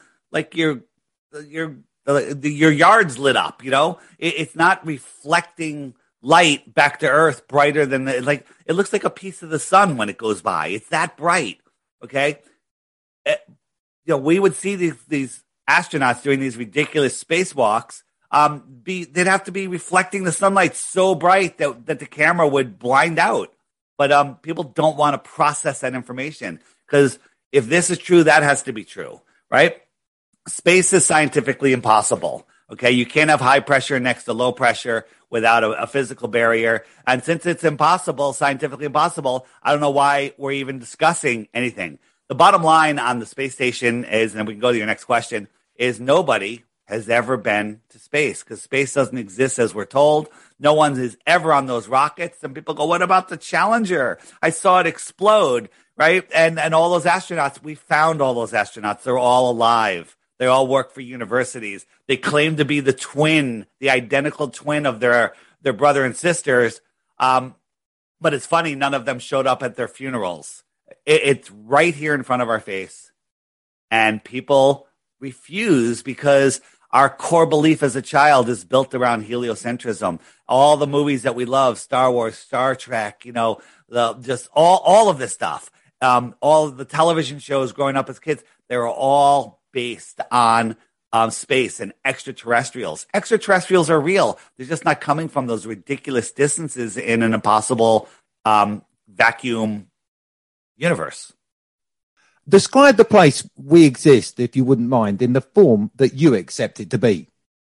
yard's lit up. It's not reflecting light back to Earth brighter than it looks like a piece of the sun when it goes by. It's that bright. Okay. We would see these astronauts doing these ridiculous spacewalks they'd have to be reflecting the sunlight so bright that the camera would blind out. But people don't want to process that information, because if this is true, that has to be true, right? Space is scientifically impossible. Okay, you can't have high pressure next to low pressure without a physical barrier. And since it's impossible, scientifically impossible, I don't know why we're even discussing anything. The bottom line on the space station is, and we can go to your next question, is nobody has ever been to space, because space doesn't exist as we're told. No one is ever on those rockets. And people go, what about the Challenger? I saw it explode, right? And all those astronauts, we found all those astronauts. They're all alive. They all work for universities. They claim to be the identical twin of their brother and sisters. But it's funny, none of them showed up at their funerals. It's right here in front of our face. And people refuse, because our core belief as a child is built around heliocentrism. All the movies that we love, Star Wars, Star Trek, just all of this stuff. All of the television shows growing up as kids, they were all based on space and extraterrestrials. Extraterrestrials are real. They're just not coming from those ridiculous distances in an impossible vacuum universe. Describe the place we exist, if you wouldn't mind, in the form that you accept it to be.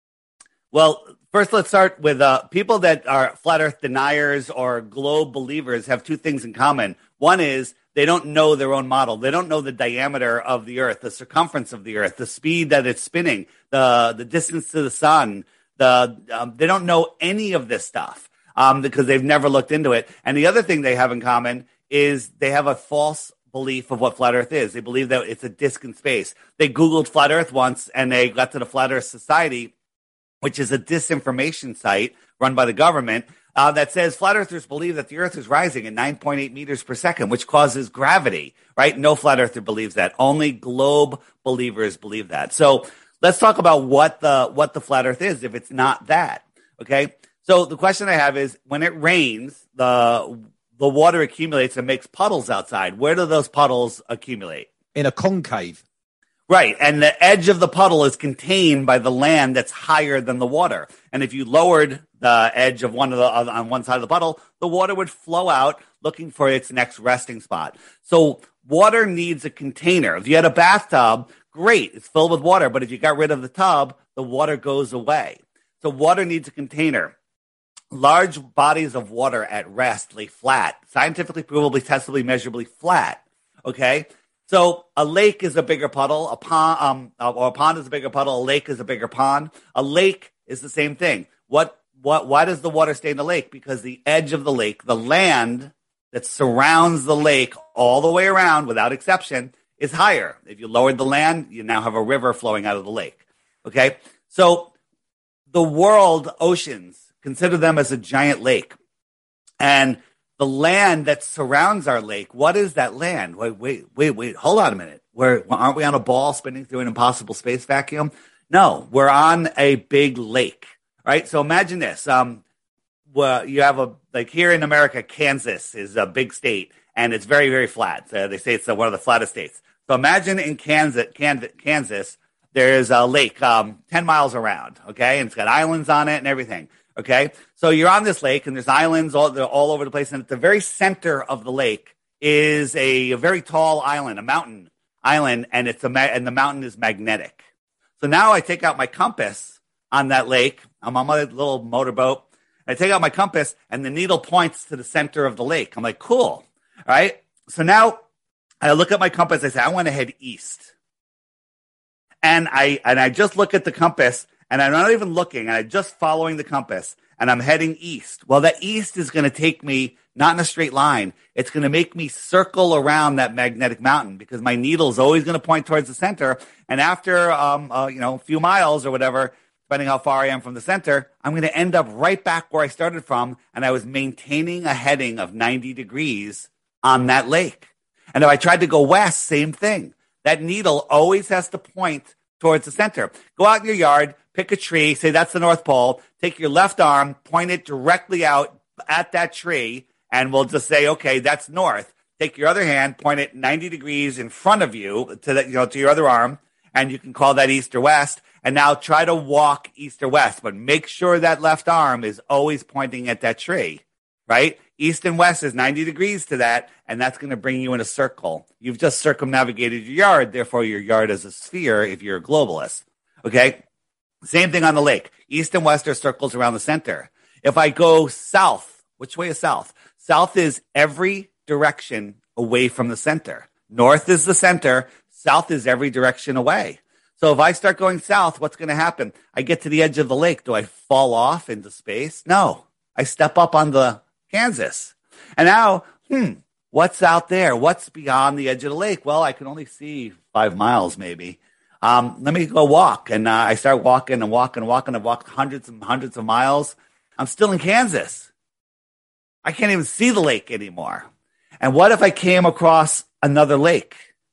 Well, first let's start with people that are flat earth deniers or globe believers have two things in common. One is they don't know their own model. They don't know the diameter of the earth, the circumference of the earth, the speed that it's spinning, the distance to the sun. They don't know any of this stuff because they've never looked into it. And the other thing they have in common is they have a false belief of what flat earth is. They believe that it's a disk in space. They Googled flat earth once and they got to the Flat Earth Society, which is a disinformation site run by the government, that says flat earthers believe that the earth is rising at 9.8 meters per second, which causes gravity, right? No flat earther believes that. Only globe believers believe that. So let's talk about what the flat earth is, if it's not that. Okay. So the question I have is, when it rains, the water accumulates and makes puddles outside. Where do those puddles accumulate? In a concave. Right. And the edge of the puddle is contained by the land that's higher than the water. And if you lowered the edge of on one side of the puddle, the water would flow out looking for its next resting spot. So water needs a container. If you had a bathtub, great, it's filled with water. But if you got rid of the tub, the water goes away. So water needs a container. Large bodies of water at rest lay flat, scientifically, provably, testably, measurably flat. Okay. So a lake is a bigger puddle, a pond is a bigger puddle, a lake is a bigger pond. A lake is the same thing. Why does the water stay in the lake? Because the edge of the lake, the land that surrounds the lake all the way around without exception, is higher. If you lowered the land, you now have a river flowing out of the lake. Okay. So the world oceans, consider them as a giant lake. And the land that surrounds our lake, what is that land? Wait, hold on a minute. Aren't we on a ball spinning through an impossible space vacuum? No, we're on a big lake, right? So imagine this. Well, you have like here in America, Kansas is a big state and it's very, very flat. They say it's one of the flattest states. So imagine in Kansas, there's a lake 10 miles around, okay? And it's got islands on it and everything. Okay, so you're on this lake, and there's islands all over the place, and at the very center of the lake is a very tall island, a mountain island, and and the mountain is magnetic. So now I take out my compass on that lake. I'm on my little motorboat. I take out my compass, and the needle points to the center of the lake. I'm like, cool, all right? So now I look at my compass. I say, I want to head east, and I just look at the compass. And I'm not even looking, and I'm just following the compass, and I'm heading east. Well, that east is going to take me not in a straight line. It's going to make me circle around that magnetic mountain because my needle is always going to point towards the center. And after, a few miles or whatever, depending how far I am from the center, I'm going to end up right back where I started from. And I was maintaining a heading of 90 degrees on that lake. And if I tried to go west, same thing. That needle always has to point towards the center. Go out in your yard, pick a tree, say that's the North Pole, take your left arm, point it directly out at that tree, and we'll just say, okay, that's north. Take your other hand, point it 90 degrees in front of you to your other arm, and you can call that east or west. And now try to walk east or west, but make sure that left arm is always pointing at that tree, right? East and west is 90 degrees to that, and that's going to bring you in a circle. You've just circumnavigated your yard, therefore your yard is a sphere if you're a globalist, okay? Same thing on the lake. East and west are circles around the center. If I go south, which way is south? South is every direction away from the center. North is the center. South is every direction away. So if I start going south, what's going to happen? I get to the edge of the lake. Do I fall off into space? No. I step up on the Kansas. And now, what's out there? What's beyond the edge of the lake? Well, I can only see 5 miles maybe. Let me go walk. And I start walking and walking and walking. I've walked hundreds and hundreds of miles. I'm still in Kansas. I can't even see the lake anymore. And what if I came across another lake?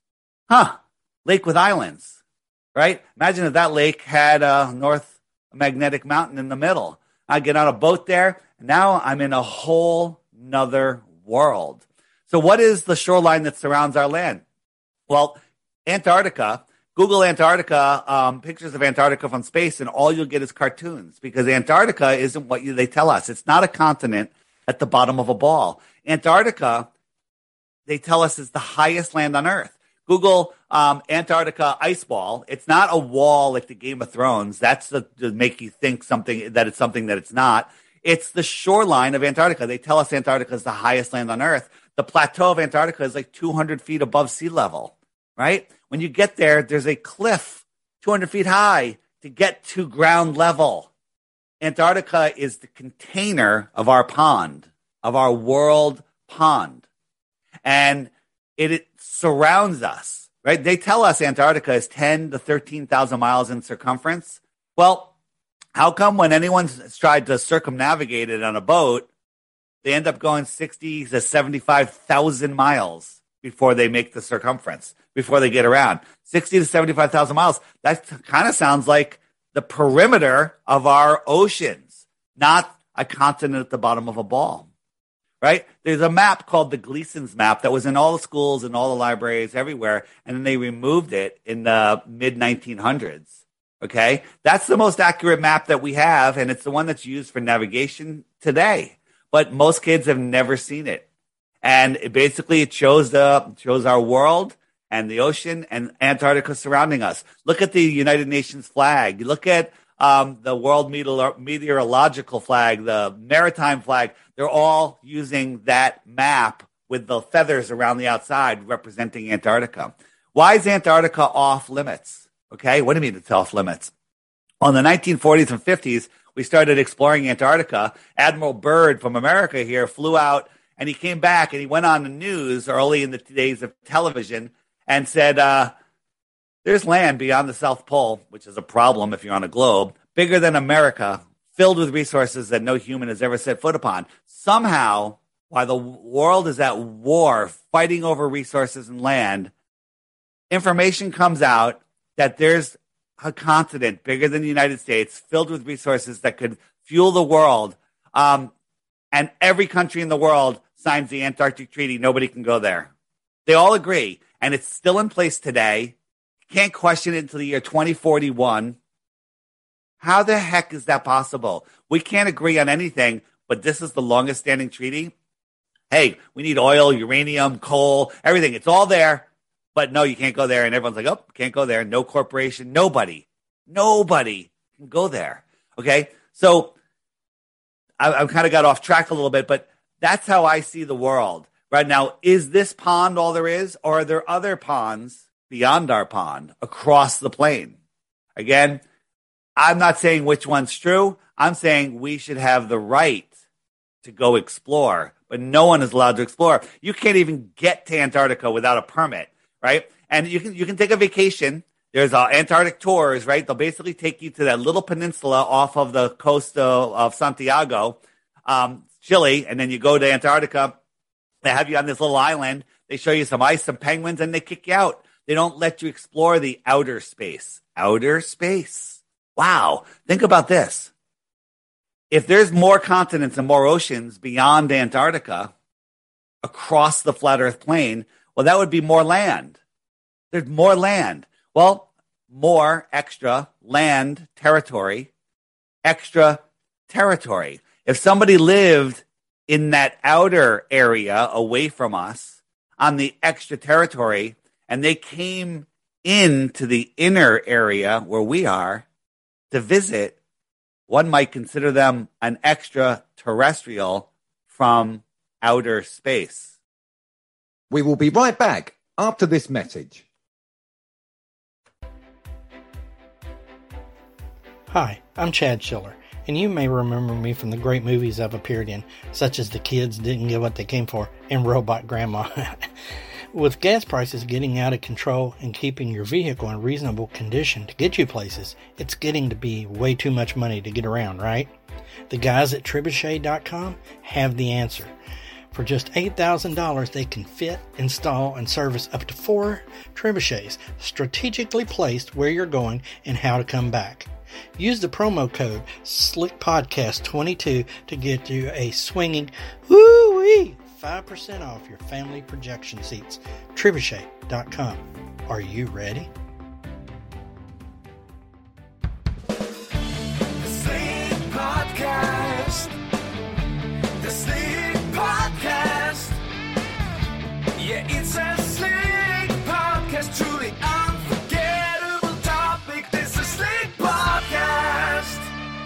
Lake with islands. Right? Imagine if that lake had a North Magnetic Mountain in the middle. I get on a boat there, and now I'm in a whole nother world. So what is the shoreline that surrounds our land? Well, Antarctica, Google Antarctica, pictures of Antarctica from space, and all you'll get is cartoons because Antarctica isn't what they tell us. It's not a continent at the bottom of a ball. Antarctica, they tell us, is the highest land on Earth. Google Antarctica ice wall. It's not a wall like the Game of Thrones. That's to make you think something that it's not. It's the shoreline of Antarctica. They tell us Antarctica is the highest land on Earth. The plateau of Antarctica is like 200 feet above sea level, right? When you get there, there's a cliff 200 feet high to get to ground level. Antarctica is the container of our pond, of our world pond. And it surrounds us, right? They tell us Antarctica is 10 to 13,000 miles in circumference. Well, how come when anyone's tried to circumnavigate it on a boat, they end up going 60 to 75,000 miles before they make the circumference, before they get around? 60 to 75,000 miles. That kind of sounds like the perimeter of our oceans, not a continent at the bottom of a ball. Right? There's a map called the Gleason's map that was in all the schools and all the libraries everywhere, and then they removed it in the mid-1900s. Okay? That's the most accurate map that we have, and it's the one that's used for navigation today. But most kids have never seen it. And it shows our world and the ocean and Antarctica surrounding us. Look at the United Nations flag. Look at the World Meteorological flag, the maritime flag. They're all using that map with the feathers around the outside representing Antarctica. Why is Antarctica off limits? Okay, what do you mean it's off limits? Well, in the 1940s and 50s, we started exploring Antarctica. Admiral Byrd from America here flew out, and he came back, and he went on the news early in the days of television and said, there's land beyond the South Pole, which is a problem if you're on a globe, bigger than America, filled with resources that no human has ever set foot upon. Somehow, while the world is at war, fighting over resources and land, information comes out that there's a continent bigger than the United States, filled with resources that could fuel the world. And every country in the world signs the Antarctic Treaty. Nobody can go there. They all agree. And it's still in place today. Can't question it until the year 2041. How the heck is that possible? We can't agree on anything, but this is the longest standing treaty. Hey, we need oil, uranium, coal, everything. It's all there, but no, you can't go there. And everyone's like, oh, can't go there. No corporation, nobody can go there. Okay. So I've kind of got off track a little bit, but that's how I see the world right now. Is this pond all there is, or are there other ponds beyond our pond across the plain? Again, I'm not saying which one's true. I'm saying we should have the right to go explore, but no one is allowed to explore. You can't even get to Antarctica without a permit, right? And you can take a vacation. There's Antarctic tours, right? They'll basically take you to that little peninsula off of the coast of Santiago, Chile, and then you go to Antarctica. They have you on this little island. They show you some ice, some penguins, and they kick you out. They don't let you explore the outer space. Outer space. Wow. Think about this. If there's more continents and more oceans beyond Antarctica across the flat Earth plane, well, that would be more land. There's more land. Well, more extra land territory, extra territory. If somebody lived in that outer area away from us on the extra territory and they came into the inner area where we are to visit, one might consider them an extraterrestrial from outer space. We will be right back after this message. Hi, I'm Chad Schiller, and you may remember me from the great movies I've appeared in, such as The Kids Didn't Get What They Came For and Robot Grandma. With gas prices getting out of control and keeping your vehicle in reasonable condition to get you places, it's getting to be way too much money to get around, right? The guys at Trebuchet.com have the answer. For just $8,000, they can fit, install, and service up to 4 trebuchets strategically placed where you're going and how to come back. Use the promo code SlickPodcast22 to get you a swinging woo-wee 5% off your family projection seats. Trebuchet.com. Are you ready? The Slick Podcast. The Slick Podcast. Yeah, it's a Slick Podcast. Truly unforgettable topic. This is Slick Podcast.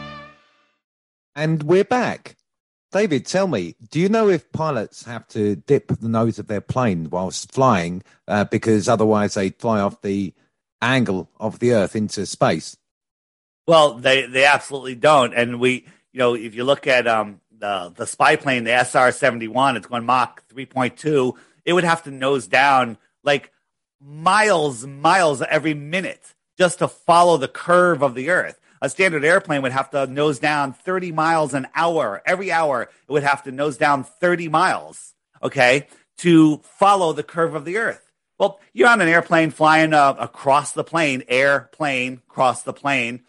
And we're back. David, tell me, do you know if pilots have to dip the nose of their plane whilst flying because otherwise they fly off the angle of the Earth into space? Well, they absolutely don't. And if you look at the spy plane, the SR-71, it's going Mach 3.2, it would have to nose down like miles every minute just to follow the curve of the Earth. A standard airplane would have to nose down 30 miles an hour. Every hour, it would have to nose down 30 miles, okay, to follow the curve of the Earth. Well, you're on an airplane flying across the plane, cross the plane.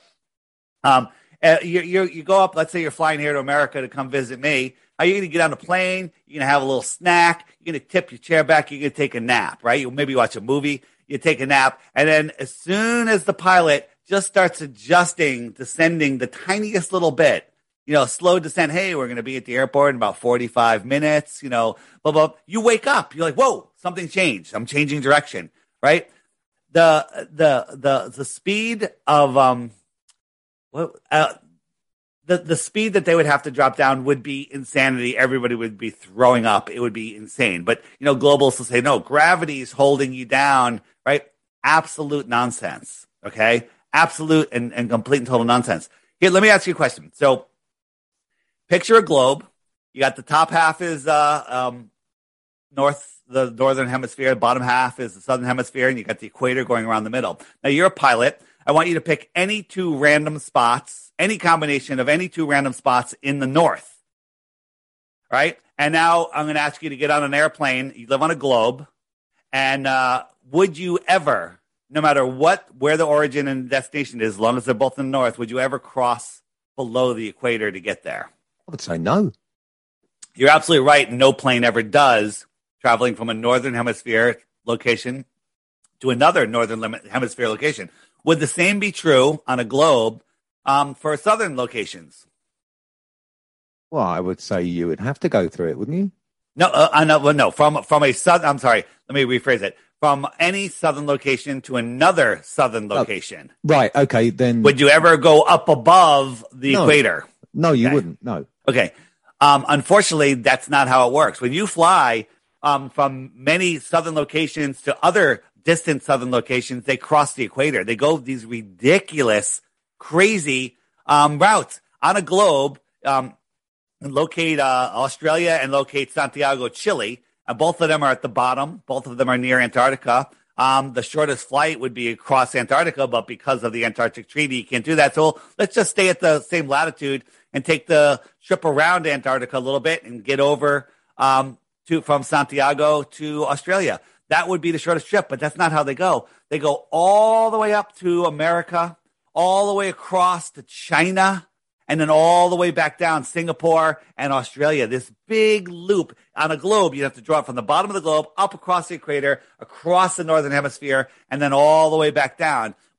You go up, let's say you're flying here to America to come visit me. Are you going to get on the plane? You're going to have a little snack. You're going to tip your chair back. You're going to take a nap, right? You maybe watch a movie. You take a nap. And then as soon as the pilot just starts descending the tiniest little bit, slow descent. Hey, we're going to be at the airport in about 45 minutes, blah, blah. You wake up. You're like, whoa, something changed. I'm changing direction, right? The speed of, the speed that they would have to drop down would be insanity. Everybody would be throwing up. It would be insane. But, globalists will say, no, gravity is holding you down, right? Absolute nonsense. Okay. Absolute and complete and total nonsense. Here, let me ask you a question. So picture a globe. You got the top half is the northern hemisphere. The bottom half is the southern hemisphere. And you got the equator going around the middle. Now you're a pilot. I want you to pick any 2 random spots, any combination of any 2 random spots in the north. Right? And now I'm going to ask you to get on an airplane. You live on a globe. And would you ever, no matter where the origin and destination is, as long as they're both in the north, would you ever cross below the equator to get there? I would say no. You're absolutely right. No plane ever does, traveling from a northern hemisphere location to another northern hemisphere location. Would the same be true on a globe for southern locations? Well, I would say you would have to go through it, wouldn't you? No. From a southern. I'm sorry. Let me rephrase it. From any southern location to another southern location. Right. Okay. Then would you ever go up above the equator? No, you wouldn't. No. Okay. Unfortunately, that's not how it works. When you fly from many southern locations to other distant southern locations, they cross the equator. They go these ridiculous, crazy routes on a globe. Locate Australia and locate Santiago, Chile. Both of them are at the bottom. Both of them are near Antarctica. The shortest flight would be across Antarctica, but because of the Antarctic Treaty, you can't do that. So let's just stay at the same latitude and take the trip around Antarctica a little bit and get over from Santiago to Australia. That would be the shortest trip, but that's not how they go. They go all the way up to America, all the way across to China, and then all the way back down Singapore and Australia. This big loop on a globe. You have to draw it from the bottom of the globe, up across the equator, across the northern hemisphere, and then all the way back down.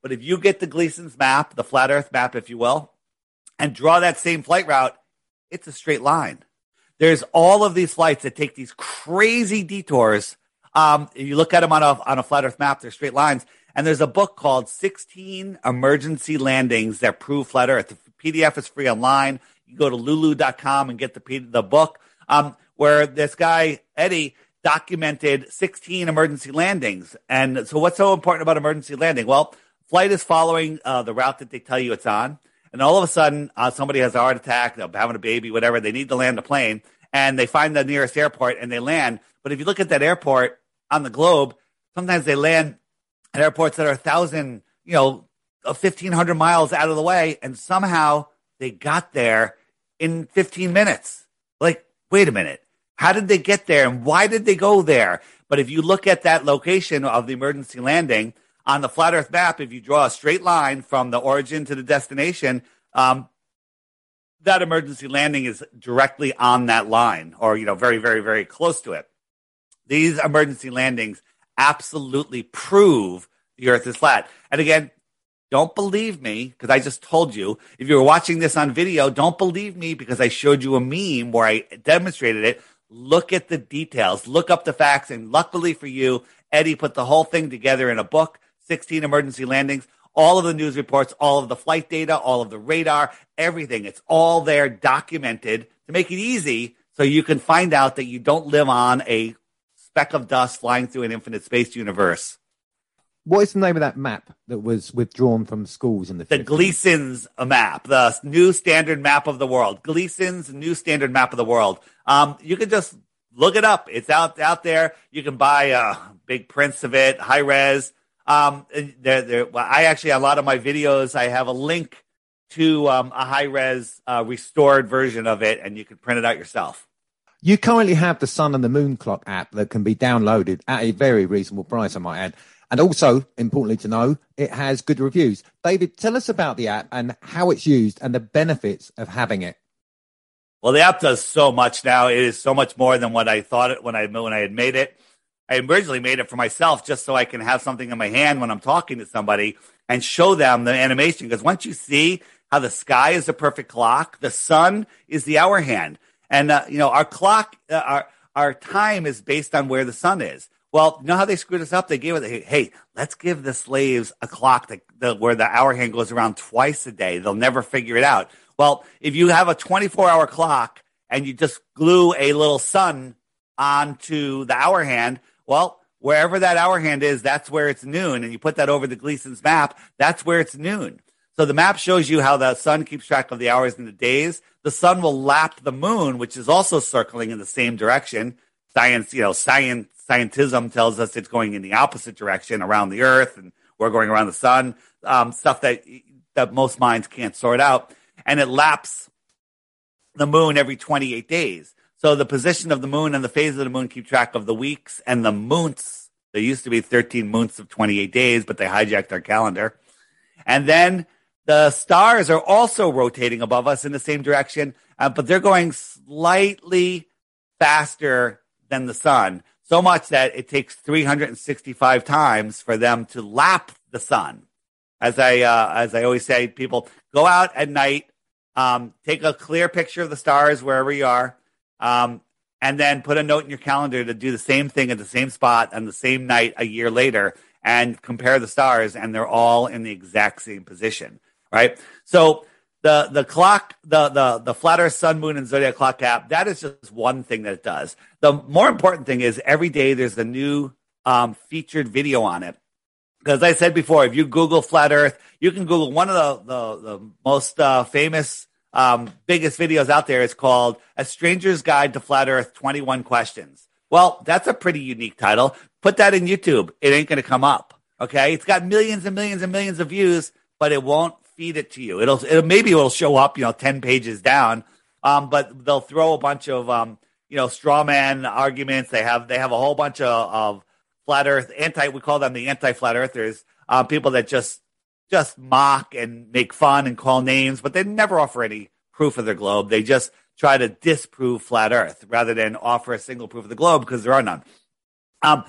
But if you get the Gleason's map, the flat Earth map, if you will, and draw that same flight route, it's a straight line. There's all of these flights that take these crazy detours. If you look at them on a flat Earth map, they're straight lines. And there's a book called 16 Emergency Landings That Prove Flat Earth. The PDF is free online. You go to lulu.com and get the book, where this guy, Eddie, documented 16 emergency landings. And so what's so important about emergency landing? Well, flight is following the route that they tell you it's on. And all of a sudden, somebody has a heart attack, they're having a baby, whatever. They need to land a plane, and they find the nearest airport and they land. But if you look at that airport on the globe, sometimes they land at airports that are 1,000, 1,500 miles out of the way, and somehow they got there in 15 minutes. Like, wait a minute. How did they get there, and why did they go there? But if you look at that location of the emergency landing on the flat Earth map, if you draw a straight line from the origin to the destination, that emergency landing is directly on that line, or very, very, very close to it. These emergency landings absolutely prove the Earth is flat. And again, don't believe me because I just told you. If you were watching this on video, don't believe me because I showed you a meme where I demonstrated it. Look at the details. Look up the facts. And luckily for you, Eddie put the whole thing together in a book, 16 Emergency Landings, all of the news reports, all of the flight data, all of the radar, everything. It's all there documented to make it easy so you can find out that you don't live on a speck of dust flying through an infinite space universe. What is the name of that map that was withdrawn from schools in the 50s? The Gleason's map, the new standard map of the world. Gleason's new standard map of the world. You can just look it up. It's out there. You can buy big prints of it, high res. I actually, a lot of my videos, I have a link to a high res restored version of it, and you can print it out yourself. You currently have the Sun and the Moon Clock app that can be downloaded at a very reasonable price, I might add. And also, importantly to know, it has good reviews. David, tell us about the app and how it's used and the benefits of having it. Well, the app does so much now. It is so much more than what I thought it when I had made it. I originally made it for myself just so I can have something in my hand when I'm talking to somebody and show them the animation. Because once you see how the sky is a perfect clock, the sun is the hour hand. And, our clock, our time is based on where the sun is. Well, you know how they screwed us up? They gave it, hey, let's give the slaves a clock where the hour hand goes around twice a day. They'll never figure it out. Well, if you have a 24-hour clock and you just glue a little sun onto the hour hand, well, wherever that hour hand is, that's where it's noon. And you put that over the Gleason's map, that's where it's noon. So the map shows you how the sun keeps track of the hours and the days. The sun will lap the moon, which is also circling in the same direction. Scientism tells us it's going in the opposite direction around the Earth, and we're going around the sun, stuff that most minds can't sort out. And it laps the moon every 28 days. So the position of the moon and the phase of the moon keep track of the weeks and the months. There used to be 13 months of 28 days, but they hijacked our calendar. And then the stars are also rotating above us in the same direction, but they're going slightly faster than the sun, so much that it takes 365 times for them to lap the sun. As I always say, people go out at night, take a clear picture of the stars wherever you are, and then put a note in your calendar to do the same thing at the same spot on the same night a year later and compare the stars, and they're all in the exact same position, right? So the clock, the Flat Earth Sun, Moon, and Zodiac Clock app, that is just one thing that it does. The more important thing is every day there's a new featured video on it. Because I said before, if you Google Flat Earth, you can Google one of the most famous, biggest videos out there. It's called A Stranger's Guide to Flat Earth, 21 Questions. Well, that's a pretty unique title. Put that in YouTube. It ain't going to come up. Okay. It's got millions and millions and millions of views, but it won't feed it to you. Maybe it'll show up, 10 pages down. But they'll throw a bunch of, straw man arguments. They have a whole bunch of flat earth we call them the anti-flat earthers, people that just mock and make fun and call names, but they never offer any proof of their globe. They just try to disprove flat earth rather than offer a single proof of the globe because there are none.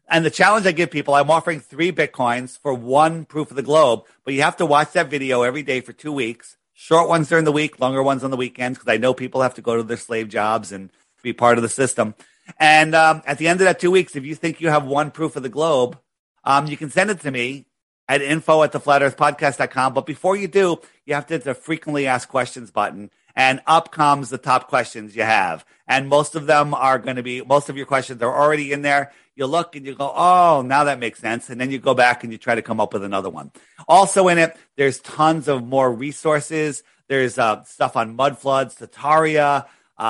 And the challenge I give people, I'm offering 3 Bitcoins for 1 proof of the globe, but you have to watch that video every day for 2 weeks. Short ones during the week, longer ones on the weekends, because I know people have to go to their slave jobs and be part of the system. And at the end of that 2 weeks, if you think you have 1 proof of the globe, you can send it to me at info@theflatearthpodcast.com. But before you do, you have to hit the frequently asked questions button, and up comes the top questions you have. And most of your questions are already in there. You look and you go, oh, now that makes sense. And then you go back and you try to come up with another one. Also in it, there's tons of more resources. There's stuff on mud floods, Tataria.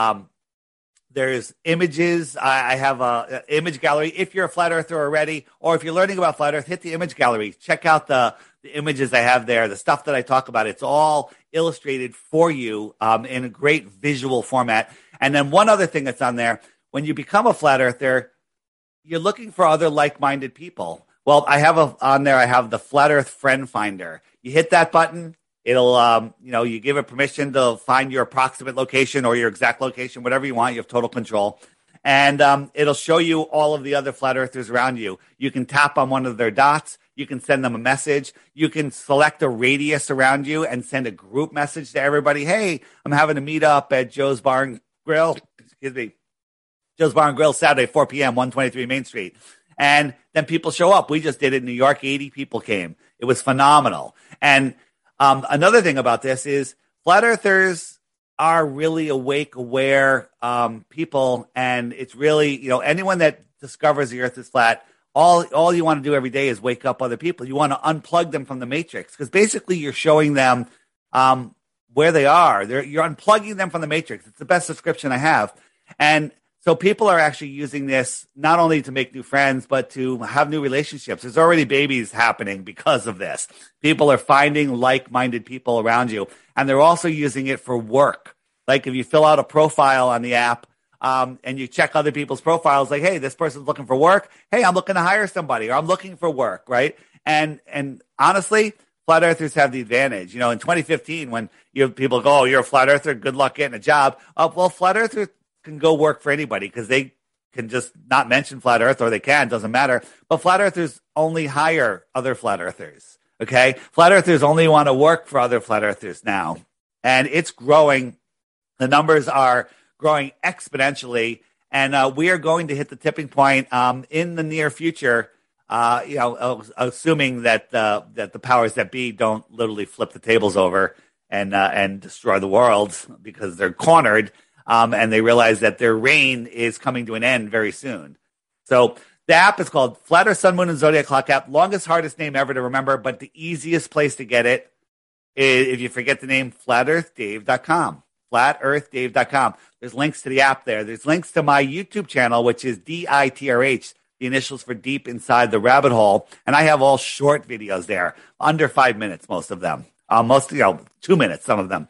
There's images. I have a image gallery. If you're a flat earther already, or if you're learning about flat earth, hit the image gallery. Check out the images I have there, the stuff that I talk about. It's all illustrated for you in a great visual format. And then one other thing that's on there, when you become a flat earther, you're looking for other like-minded people. Well, I have on there, I have the Flat Earth Friend Finder. You hit that button, it'll, you give it permission to find your approximate location or your exact location, whatever you want. You have total control. And it'll show you all of the other flat earthers around you. You can tap on one of their dots. You can send them a message. You can select a radius around you and send a group message to everybody. Hey, I'm having a meetup at Joe's Bar and Grill. Joe's Bar and Grill, Saturday, 4 p.m., 123 Main Street. And then people show up. We just did it in New York. 80 people came. It was phenomenal. And another thing about this is flat earthers are really awake, aware people. And it's really, anyone that discovers the earth is flat, all you want to do every day is wake up other people. You want to unplug them from the matrix, because basically you're showing them where they are. You're unplugging them from the matrix. It's the best description I have. And so people are actually using this not only to make new friends, but to have new relationships. There's already babies happening because of this. People are finding like-minded people around you, and they're also using it for work. Like if you fill out a profile on the app and you check other people's profiles, like, hey, this person's looking for work. Hey, I'm looking to hire somebody, or I'm looking for work, right? And honestly, flat earthers have the advantage. In 2015, when people go, oh, you're a flat earther, good luck getting a job. Well, flat earthers can go work for anybody, because they can just not mention flat earth, or they can, doesn't matter. But flat earthers only hire other flat earthers. Okay. Flat earthers only want to work for other flat earthers now. And it's growing. The numbers are growing exponentially. And we are going to hit the tipping point in the near future, assuming that the powers that be don't literally flip the tables over and destroy the world, because they're cornered. And they realize that their reign is coming to an end very soon. So the app is called Flat Earth Sun, Moon, and Zodiac Clock app. Longest, hardest name ever to remember, but the easiest place to get it is, if you forget the name, flatearthdave.com. Flatearthdave.com. There's links to the app there. There's links to my YouTube channel, which is DITRH, the initials for Deep Inside the Rabbit Hole. And I have all short videos there, under 5 minutes, most of them. 2 minutes, some of them.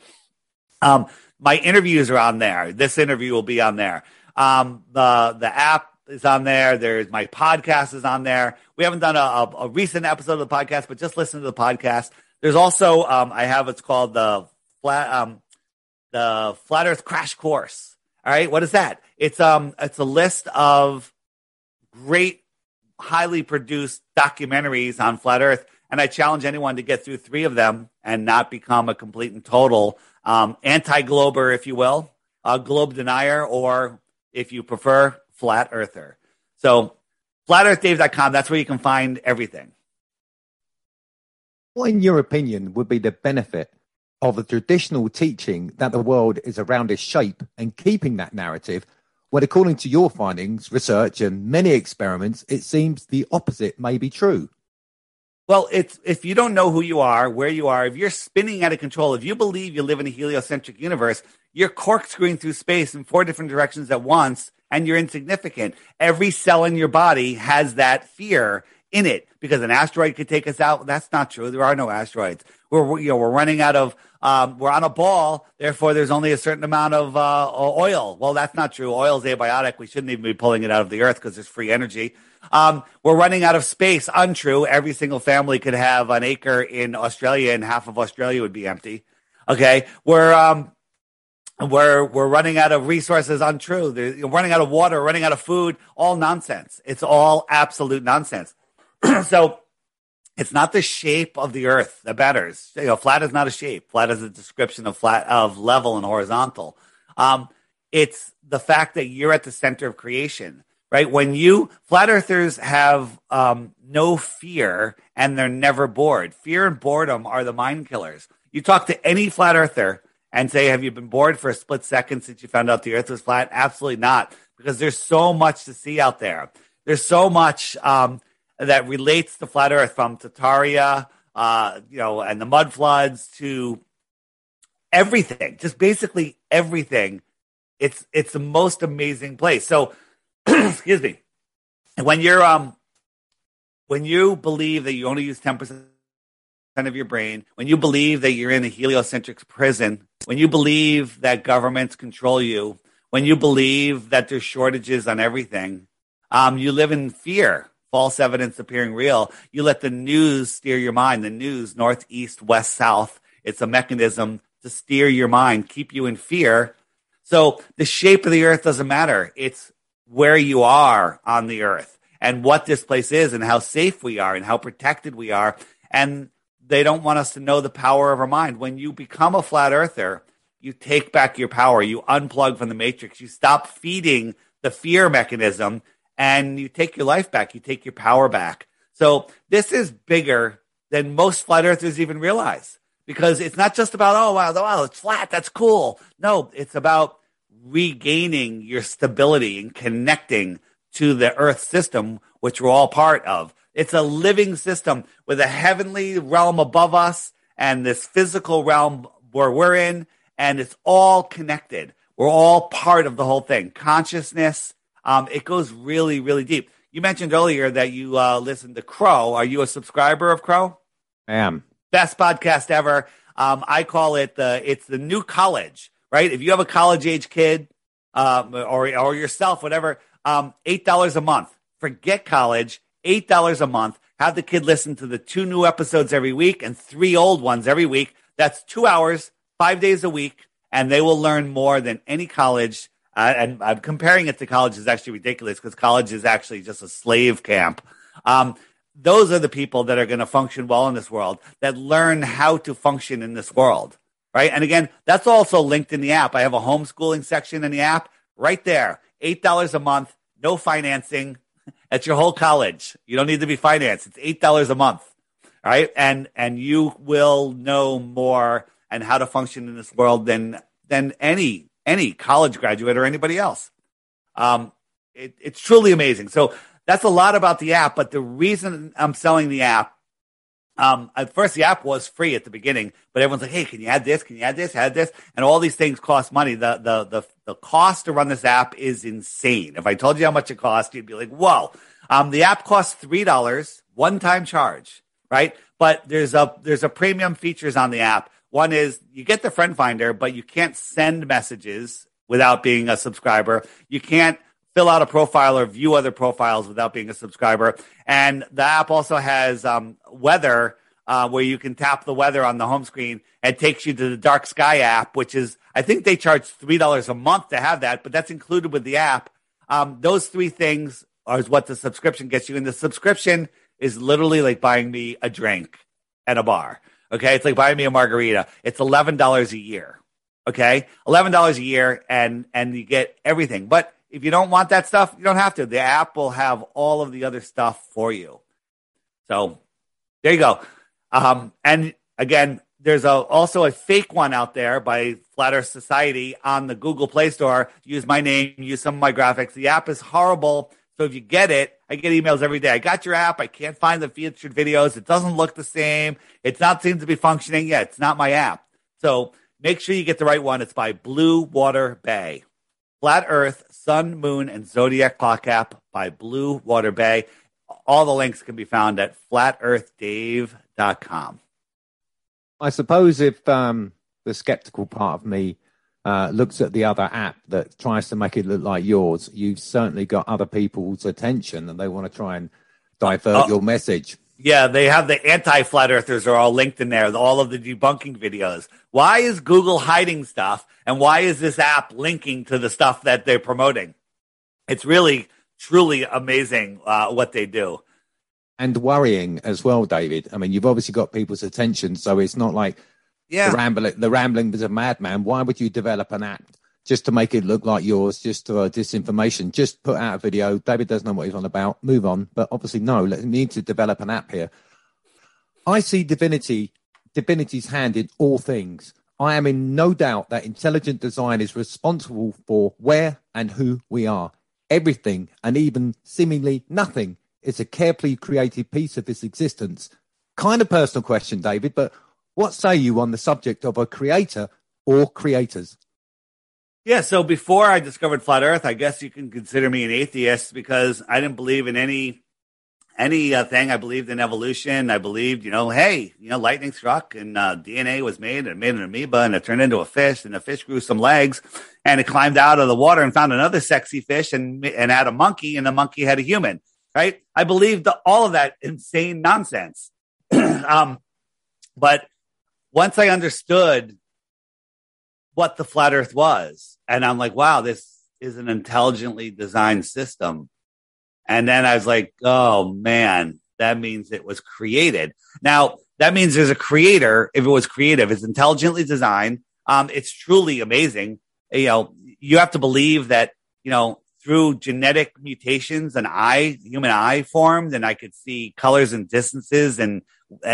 My interviews are on there. This interview will be on there. The app is on there. There's my podcast is on there. We haven't done a recent episode of the podcast, but just listen to the podcast. There's also I have what's called the Flat Earth Crash Course. All right, what is that? It's a list of great, highly produced documentaries on flat Earth, and I challenge anyone to get through 3 of them and not become a complete and total anti-glober, if you will, a globe denier, or if you prefer, flat earther. So flatearthdave.com, that's where you can find everything. What, in your opinion, would be the benefit of the traditional teaching that the world is a rounded shape, and keeping that narrative, when according to your findings, research, and many experiments, it seems the opposite may be true? Well, if you don't know who you are, where you are, if you're spinning out of control, if you believe you live in a heliocentric universe, you're corkscrewing through space in 4 different directions at once, and you're insignificant. Every cell in your body has that fear in it, because an asteroid could take us out. That's not true. There are no asteroids. We're running out of, we're on a ball. Therefore, there's only a certain amount of oil. Well, that's not true. Oil is abiotic. We shouldn't even be pulling it out of the earth, because there's free energy. We're running out of space. Untrue. Every single family could have an acre in Australia, and half of Australia would be empty. Okay. We're we're running out of resources, untrue. You're running out of water, running out of food, all nonsense. It's all absolute nonsense. So it's not the shape of the earth that matters. Flat is not a shape. Flat is a description of level and horizontal. It's the fact that you're at the center of creation, right? Flat earthers have no fear and they're never bored. Fear and boredom are the mind killers. You talk to any flat earther and say, have you been bored for a split second since you found out the earth was flat? Absolutely not, because there's so much to see out there. There's so much that relates to flat earth, from Tartaria, and the mud floods to everything, just basically everything. It's the most amazing place. So, excuse me. When you believe that you only use 10% of your brain, when you believe that you're in a heliocentric prison, when you believe that governments control you, when you believe that there's shortages on everything, you live in fear. False evidence appearing real. You let the news steer your mind. The news, north, east, west, south. It's a mechanism to steer your mind, keep you in fear. So the shape of the earth doesn't matter. It's where you are on the earth and what this place is and how safe we are and how protected we are. And they don't want us to know the power of our mind. When you become a flat earther, you take back your power. You unplug from the matrix. You stop feeding the fear mechanism, and you take your life back. You take your power back. So this is bigger than most flat earthers even realize, because it's not just about, oh, wow, it's flat, that's cool. No, it's about regaining your stability and connecting to the earth system, which we're all part of. It's a living system with a heavenly realm above us and this physical realm where we're in, and it's all connected. We're all part of the whole thing. Consciousness, it goes really, really deep. You mentioned earlier that you listen to Crow. Are you a subscriber of Crow? I am. Best podcast ever. I call it it's the new college, right? If you have a college-age kid or yourself, whatever, $8 a month. Forget college, $8 a month. Have the kid listen to the 2 new episodes every week and 3 old ones every week. That's 2 hours, 5 days a week, and they will learn more than any college. And I'm comparing it to college is actually ridiculous, because college is actually just a slave camp. Those are the people that are going to function well in this world, that learn how to function in this world, right? And again, that's also linked in the app. I have a homeschooling section in the app right there. $8 a month, no financing. That's your whole college. You don't need to be financed. It's $8 a month, right? And you will know more and how to function in this world than any college graduate or anybody else. It's truly amazing. So that's a lot about the app, but the reason I'm selling the app, at first the app was free at the beginning, but everyone's like, hey, can you add this? Can you add this? Add this? And all these things cost money. The cost to run this app is insane. If I told you how much it costs, you'd be like, whoa. The app costs $3, one-time charge, right? But there's a premium features on the app. One is you get the friend finder, but you can't send messages without being a subscriber. You can't fill out a profile or view other profiles without being a subscriber. And the app also has weather, where you can tap the weather on the home screen, and takes you to the Dark Sky app, which is, I think they charge $3 a month to have that, but that's included with the app. Those 3 things are what the subscription gets you. And the subscription is literally like buying me a drink at a bar. Okay, it's like buying me a margarita. It's $11 a year. Okay, $11 a year, and you get everything. But if you don't want that stuff, you don't have to. The app will have all of the other stuff for you. So there you go. And again, there's also a fake one out there by Flat Earth Society on the Google Play Store. Use my name, use some of my graphics. The app is horrible. So if you get it, I get emails every day. I got your app. I can't find the featured videos. It doesn't look the same. It's not seems to be functioning yet. It's not my app. So make sure you get the right one. It's by Blue Water Bay. Flat Earth, Sun, Moon, and Zodiac Clock app by Blue Water Bay. All the links can be found at flatearthdave.com. I suppose if the skeptical part of me looks at the other app that tries to make it look like yours, you've certainly got other people's attention and they want to try and divert your message. Yeah, they have the anti-flat earthers are all linked in there, all of the debunking videos. Why is Google hiding stuff? And why is this app linking to the stuff that they're promoting? It's really, truly amazing what they do. And worrying as well, David. I mean, you've obviously got people's attention, so it's not like the rambling was a madman. Why would you develop an app just to make it look like yours, just to disinformation? Just put out a video. David doesn't know what he's on about. Move on. But obviously, no, we need to develop an app here. I see divinity's hand in all things. I am in no doubt that intelligent design is responsible for where and who we are. Everything, and even seemingly nothing, is a carefully created piece of its existence. Kind of personal question, David, but what say you on the subject of a creator or creators? Yeah, so before I discovered flat Earth, I guess you can consider me an atheist because I didn't believe in any thing. I believed in evolution. I believed, lightning struck and DNA was made and it made an amoeba and it turned into a fish and the fish grew some legs and it climbed out of the water and found another sexy fish and had a monkey and the monkey had a human. Right? I believed all of that insane nonsense. But once I understood what the flat Earth was, and I'm like, wow, this is an intelligently designed system. And then I was like, oh man, that means it was created. Now, that means there's a creator. If it was creative, it's intelligently designed. It's truly amazing. You have to believe that, through genetic mutations, human eye formed, and I could see colors and distances, and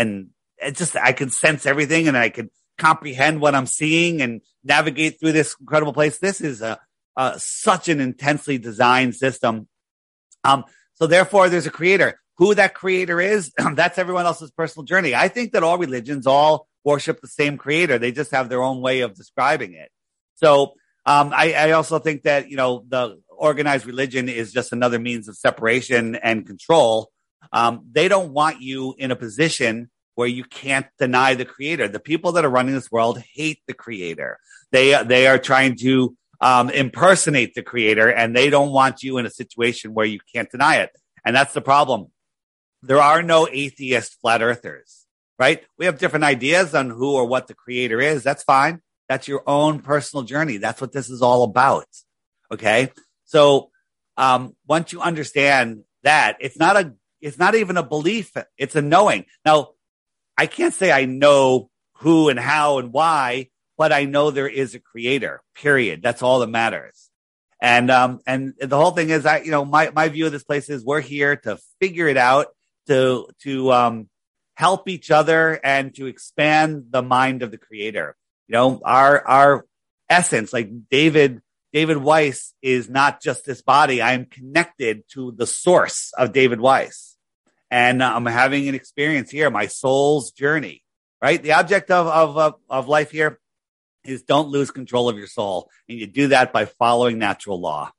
I could sense everything, and I could comprehend what I'm seeing and navigate through this incredible place. This is such an intensely designed system. So therefore, there's a creator. Who that creator is, that's everyone else's personal journey. I think that all religions all worship the same creator. They just have their own way of describing it. So I also think that the organized religion is just another means of separation and control. They don't want you in a position where you can't deny the creator. The people that are running this world hate the creator. They are trying to impersonate the creator, and they don't want you in a situation where you can't deny it. And that's the problem. There are no atheist flat earthers, right? We have different ideas on who or what the creator is. That's fine. That's your own personal journey. That's what this is all about. Okay. So, once you understand that, it's not even a belief. It's a knowing. Now, I can't say I know who and how and why, but I know there is a creator, period. That's all that matters. And the whole thing is my view of this place is we're here to figure it out, to help each other and to expand the mind of the creator. Our essence, like David Weiss is not just this body. I am connected to the source of David Weiss. And I'm having an experience here, my soul's journey, right? The object of life here is don't lose control of your soul. And you do that by following natural law.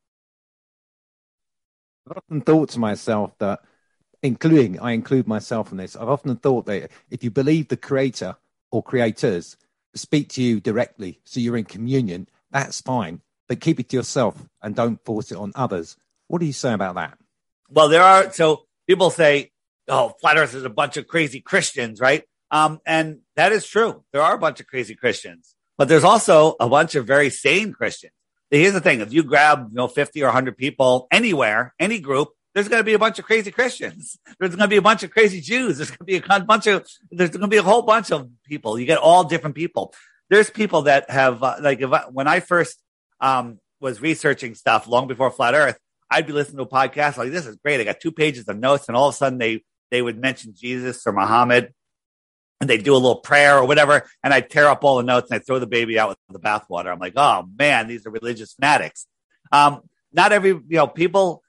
I've often thought to myself that, I include myself in this, I've often thought that if you believe the creator or creators speak to you directly, so you're in communion, that's fine. But keep it to yourself and don't force it on others. What do you say about that? Well, so people say, oh, flat earth is a bunch of crazy Christians, right? And that is true. There are a bunch of crazy Christians, but there's also a bunch of very sane Christians. Here's the thing. If you grab, 50 or 100 people anywhere, any group, there's going to be a bunch of crazy Christians. There's going to be a bunch of crazy Jews. There's going to be a whole bunch of people. You get all different people. There's people that have, when I first was researching stuff long before flat earth, I'd be listening to a podcast like, this is great. I got 2 pages of notes, and all of a sudden they would mention Jesus or Muhammad, and they'd do a little prayer or whatever, and I'd tear up all the notes and I'd throw the baby out with the bathwater. I'm like, oh man, these are religious fanatics. Not every, people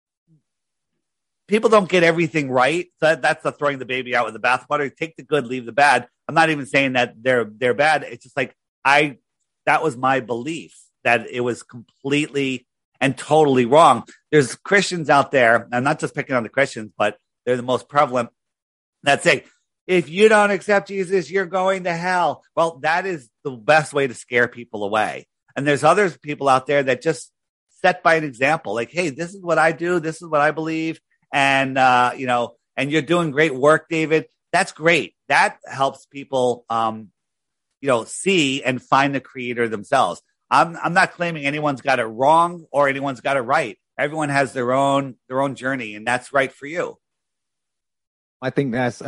don't get everything right. So that's the throwing the baby out with the bathwater. Take the good, leave the bad. I'm not even saying that they're bad. It's just like, that was my belief that it was completely and totally wrong. There's Christians out there. I'm not just picking on the Christians, but they're the most prevalent that say, if you don't accept Jesus, you're going to hell. Well, that is the best way to scare people away. And there's other people out there that just set by an example, like, hey, this is what I do. This is what I believe. And, and you're doing great work, David. That's great. That helps people, see and find the creator themselves. I'm not claiming anyone's got it wrong or anyone's got it right. Everyone has their own journey, and that's right for you. I think that's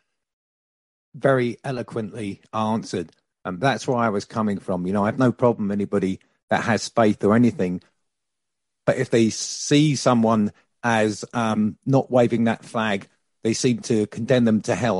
very eloquently answered. That's where I was coming from. I have no problem anybody that has faith or anything, but if they see someone as not waving that flag, they seem to condemn them to hell.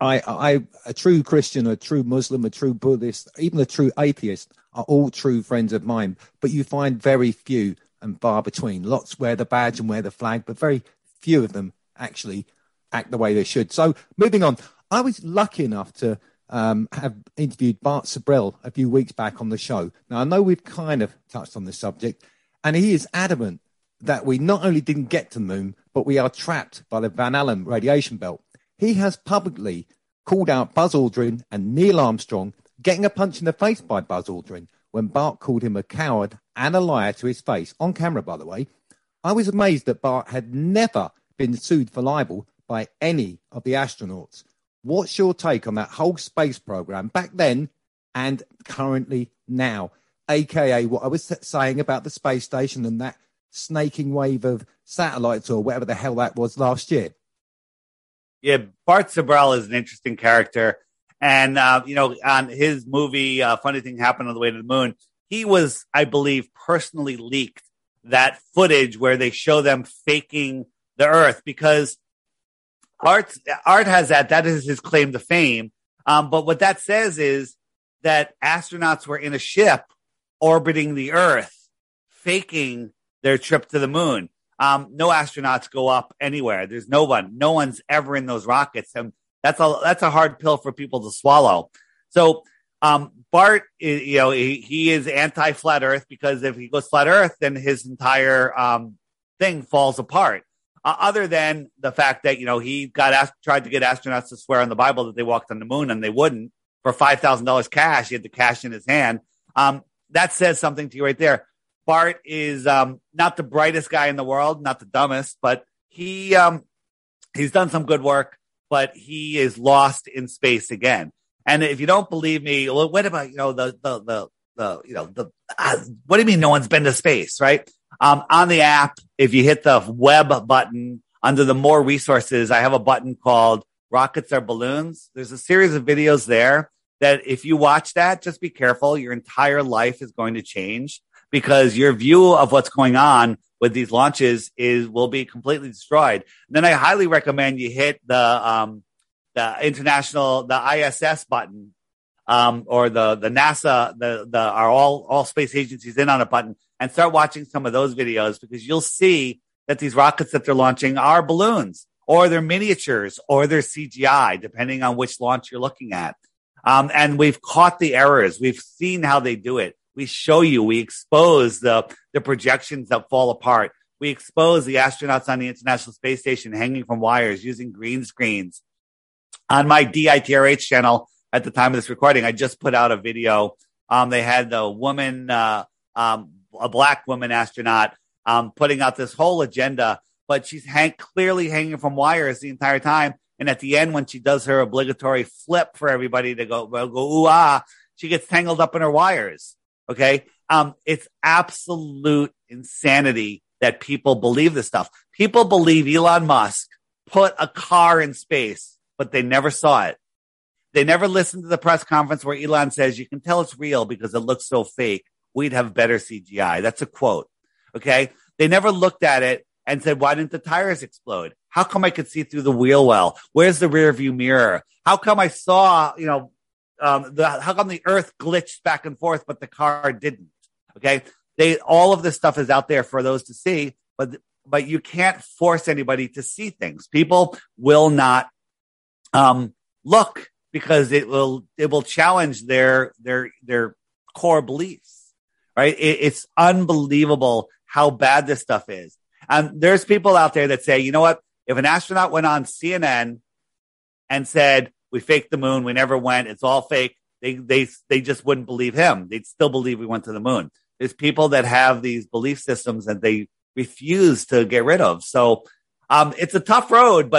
I a true Christian, a true Muslim, a true Buddhist, even a true atheist are all true friends of mine, but you find very few and far between. Lots wear the badge and wear the flag, but very few of them actually act the way they should. So moving on, I was lucky enough to have interviewed Bart Sibrel a few weeks back on the show. Now, I know we've kind of touched on this subject, and he is adamant that we not only didn't get to the moon, but we are trapped by the Van Allen radiation belt. He has publicly called out Buzz Aldrin and Neil Armstrong, getting a punch in the face by Buzz Aldrin when Bart called him a coward and a liar to his face, on camera, by the way. I was amazed that Bart had never been sued for libel by any of the astronauts. What's your take on that whole space program back then and currently now, aka what I was saying about the space station and that snaking wave of satellites or whatever the hell that was last year? Yeah, Bart Sibrel is an interesting character. And, on his movie, Funny Thing Happened on the Way to the Moon, he was, I believe, personally leaked that footage where they show them faking the Earth, because Art has that. That is his claim to fame. But what that says is that astronauts were in a ship orbiting the Earth, faking their trip to the moon. No astronauts go up anywhere. There's no one. No one's ever in those rockets. And that's a hard pill for people to swallow. So Bart, he is anti-flat Earth, because if he goes flat Earth, then his entire thing falls apart. Other than the fact that, he tried to get astronauts to swear on the Bible that they walked on the moon, and they wouldn't. For $5,000 cash, he had the cash in his hand. That says something to you right there. Bart is not the brightest guy in the world, not the dumbest, but he's done some good work, but he is lost in space again. And if you don't believe me, well, what about, what do you mean no one's been to space, right? On the app, if you hit the web button under the more resources, I have a button called Rockets Are Balloons. There's a series of videos there that if you watch that, just be careful. Your entire life is going to change, because your view of what's going on with these launches will be completely destroyed. And then I highly recommend you hit the ISS button, or the NASA, are all space agencies in on a button, and start watching some of those videos, because you'll see that these rockets that they're launching are balloons, or they're miniatures, or they're CGI, depending on which launch you're looking at. And we've caught the errors. We've seen how they do it. We show you, we expose the projections that fall apart. We expose the astronauts on the International Space Station hanging from wires using green screens. On my DITRH channel, at the time of this recording, I just put out a video. They had the woman, a black woman astronaut, putting out this whole agenda, but she's clearly hanging from wires the entire time. And at the end, when she does her obligatory flip for everybody to go ooh, ah, she gets tangled up in her wires. Okay. It's absolute insanity that people believe this stuff. People believe Elon Musk put a car in space, but they never saw it. They never listened to the press conference where Elon says, you can tell it's real because it looks so fake. We'd have better CGI. That's a quote. Okay. They never looked at it and said, why didn't the tires explode? How come I could see through the wheel well? Where's the rear view mirror? How come I saw, how come the Earth glitched back and forth, but the car didn't? Okay. All of this stuff is out there for those to see, but you can't force anybody to see things. People will not, look, because it will challenge their core beliefs, right? It's unbelievable how bad this stuff is. And there's people out there that say, you know what? If an astronaut went on CNN and said, we faked the moon, we never went, it's all fake, they just wouldn't believe him. They'd still believe we went to the moon. There's people that have these belief systems that they refuse to get rid of. So it's a tough road, but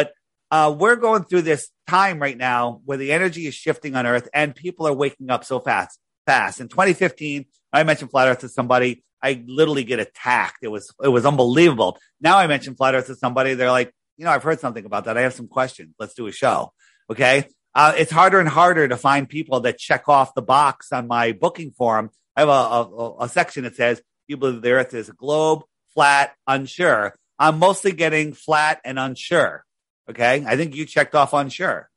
we're going through this time right now where the energy is shifting on Earth and people are waking up so fast. In 2015, I mentioned flat Earth to somebody. I literally get attacked. It was unbelievable. Now I mention flat Earth to somebody. They're like, I've heard something about that. I have some questions. Let's do a show. Okay. It's harder and harder to find people that check off the box on my booking form. I have a section that says, you believe the Earth is a globe, flat, unsure. I'm mostly getting flat and unsure. Okay. I think you checked off unsure.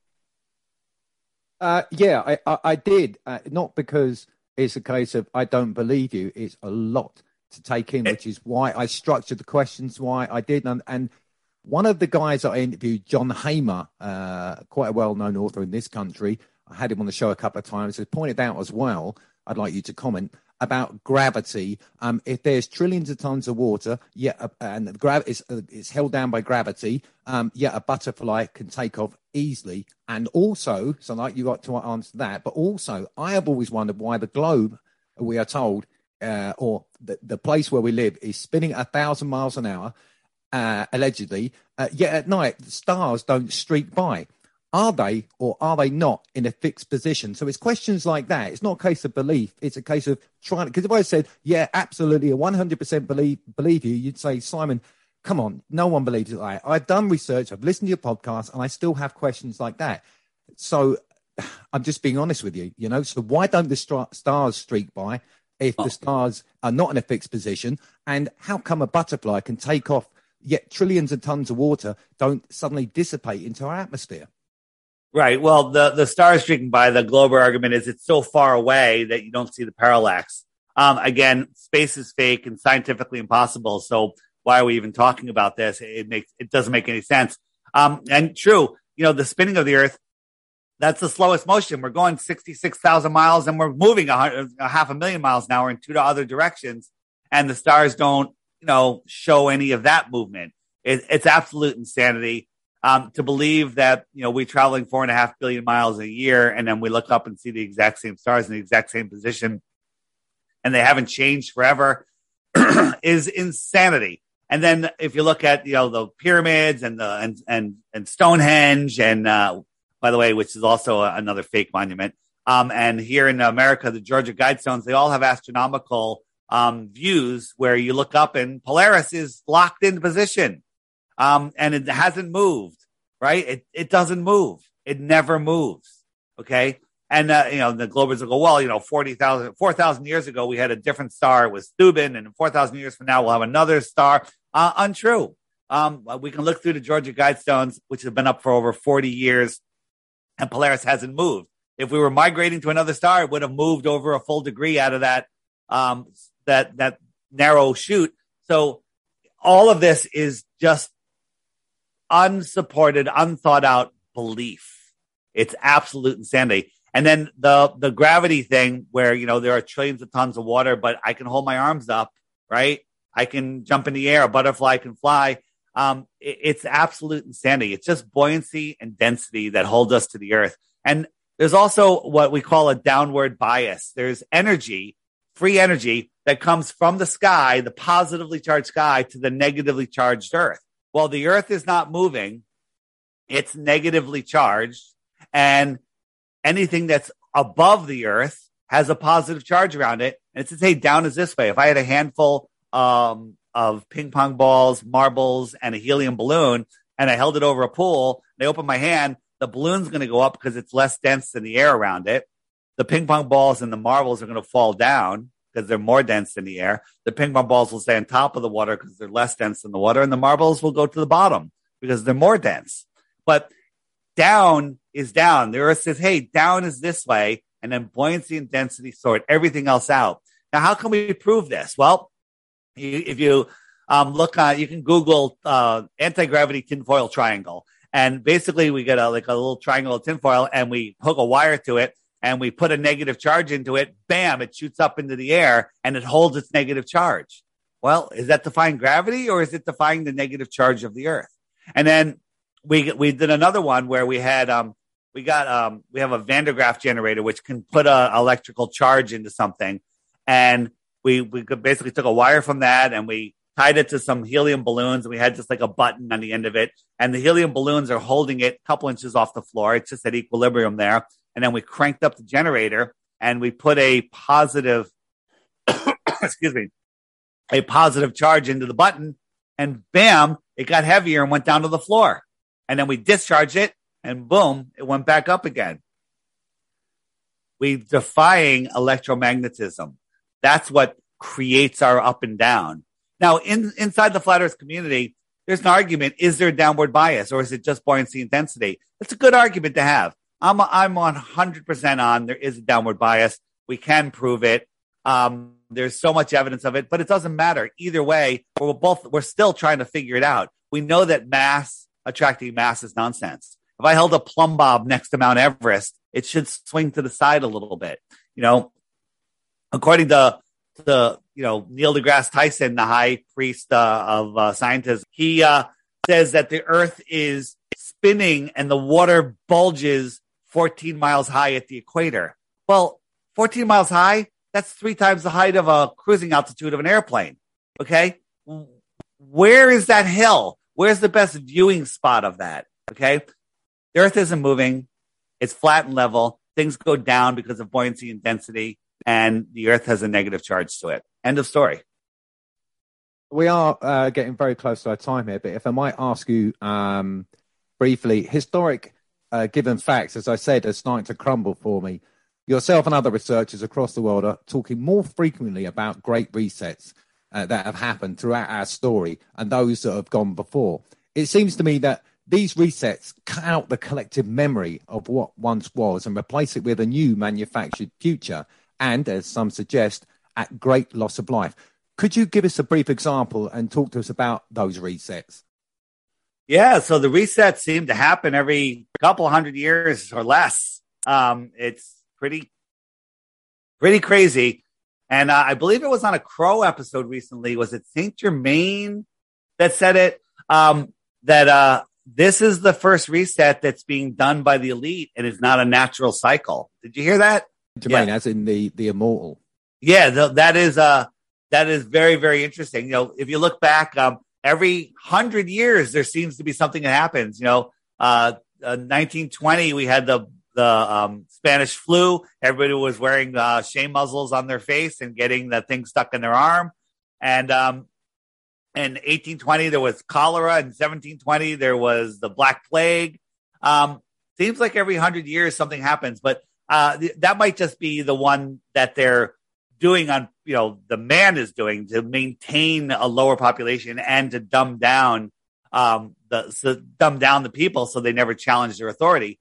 Yeah, I did. Not because it's a case of I don't believe you. It's a lot to take in, which is why I structured the questions, why I did. And one of the guys I interviewed, John Hamer, quite a well-known author in this country, I had him on the show a couple of times, has pointed out as well, I'd like you to comment, about gravity. If there's trillions of tons of water, and it's held down by gravity, a butterfly can take off easily. And also, so like you got to answer that, but also I have always wondered why the globe, we are told, or the place where we live is spinning 1,000 miles an hour, allegedly, yet at night the stars don't streak by. Are they or are they not in a fixed position? So it's questions like that. It's not a case of belief. It's a case of trying. Because if I said, yeah, absolutely, 100% believe you, you'd say, Simon, come on, no one believes it. I've done research, I've listened to your podcast, and I still have questions like that. So I'm just being honest with you, So why don't the stars streak by if the stars are not in a fixed position? And how come a butterfly can take off, yet trillions of tons of water don't suddenly dissipate into our atmosphere? Right. Well, the stars streaking by, the Glober argument is it's so far away that you don't see the parallax. Again, space is fake and scientifically impossible. So why are we even talking about this? It doesn't make any sense. And true, the spinning of the Earth, that's the slowest motion. We're going 66,000 miles and we're moving 500,000 miles an hour in two other directions. And the stars don't, show any of that movement. It's absolute insanity. To believe that, we're traveling 4.5 billion miles a year and then we look up and see the exact same stars in the exact same position and they haven't changed forever is insanity. And then if you look at, the pyramids and and Stonehenge and, by the way, which is also another fake monument. And here in America, the Georgia Guidestones, they all have astronomical, views where you look up and Polaris is locked in position. And it hasn't moved, right? It doesn't move. It never moves. Okay. And, the Globers will go, 4,000 years ago, we had a different star. It was Thuban. And 4,000 years from now, we'll have another star. Untrue. We can look through the Georgia Guidestones, which have been up for over 40 years and Polaris hasn't moved. If we were migrating to another star, it would have moved over a full degree out of that, that narrow chute. So all of this is just unsupported, unthought out belief. It's absolute insanity. And then the gravity thing where, there are trillions of tons of water, but I can hold my arms up, right? I can jump in the air. A butterfly can fly. It's absolute insanity. It's just buoyancy and density that hold us to the Earth. And there's also what we call a downward bias. There's energy, free energy that comes from the sky, the positively charged sky, to the negatively charged Earth. Well, the Earth is not moving. It's negatively charged. And anything that's above the Earth has a positive charge around it. And it says, hey, down is this way. If I had a handful of ping pong balls, marbles, and a helium balloon, and I held it over a pool, and I opened my hand, the balloon's going to go up because it's less dense than the air around it. The ping pong balls and the marbles are going to fall down because they're more dense than the air. The ping pong balls will stay on top of the water because they're less dense than the water, and the marbles will go to the bottom because they're more dense. But down is down. The Earth says, hey, down is this way, and then buoyancy and density sort everything else out. Now, how can we prove this? Well, if you look on, you can Google anti-gravity tinfoil triangle, and basically we get a little triangle of tinfoil, and we hook a wire to it, and we put a negative charge into it. Bam! It shoots up into the air, and it holds its negative charge. Well, is that defying gravity, or is it defying the negative charge of the Earth? And then we did another one where we had we have a Van de Graaff generator which can put a electrical charge into something, and we basically took a wire from that and we tied it to some helium balloons, and we had just like a button on the end of it. And the helium balloons are holding it a couple inches off the floor. It's just at equilibrium there. And then we cranked up the generator and we put a positive, excuse me, a positive charge into the button, and bam, it got heavier and went down to the floor. And then we discharged it, and boom, it went back up again. We're defying electromagnetism. That's what creates our up and down. Now, inside the flat Earth community, there's an argument. Is there a downward bias, or is it just buoyancy and density? It's a good argument to have. I'm 100% on there is a downward bias. We can prove it. There's so much evidence of it, but it doesn't matter. Either way, we're still trying to figure it out. We know that mass attracting mass is nonsense. If I held a plumb bob next to Mount Everest, it should swing to the side a little bit. According to Neil deGrasse Tyson, the high priest of scientists, he says that the Earth is spinning and the water bulges 14 miles high at the equator. Well, 14 miles high, that's 3 times the height of a cruising altitude of an airplane. Okay. Where is that hill? Where's the best viewing spot of that? Okay. The Earth isn't moving. It's flat and level. Things go down because of buoyancy and density, and the Earth has a negative charge to it. End of story. We are getting very close to our time here, but if I might ask you briefly, historic given facts, as I said, are starting to crumble for me. Yourself and other researchers across the world are talking more frequently about great resets that have happened throughout our story and those that have gone before. It seems to me that these resets cut out the collective memory of what once was and replace it with a new manufactured future and, as some suggest, at great loss of life. Could you give us a brief example and talk to us about those resets? Yeah, so the resets seem to happen every couple hundred years or less. It's pretty crazy. And I believe it was on a Crow episode recently. Was it Saint Germain that said it? That this is the first reset that's being done by the elite and is not a natural cycle. Did you hear that? Germain, as in the immortal. Yeah, that is very, very interesting. If you look back, every 100 years there seems to be something that happens. 1920 we had the Spanish flu. Everybody was wearing shame muzzles on their face and getting the thing stuck in their arm. And in 1820 there was cholera. In 1720 there was the Black Plague. Seems like every 100 years something happens, but that might just be the one that they're doing on, the man is doing to maintain a lower population and to dumb down the people so they never challenge their authority.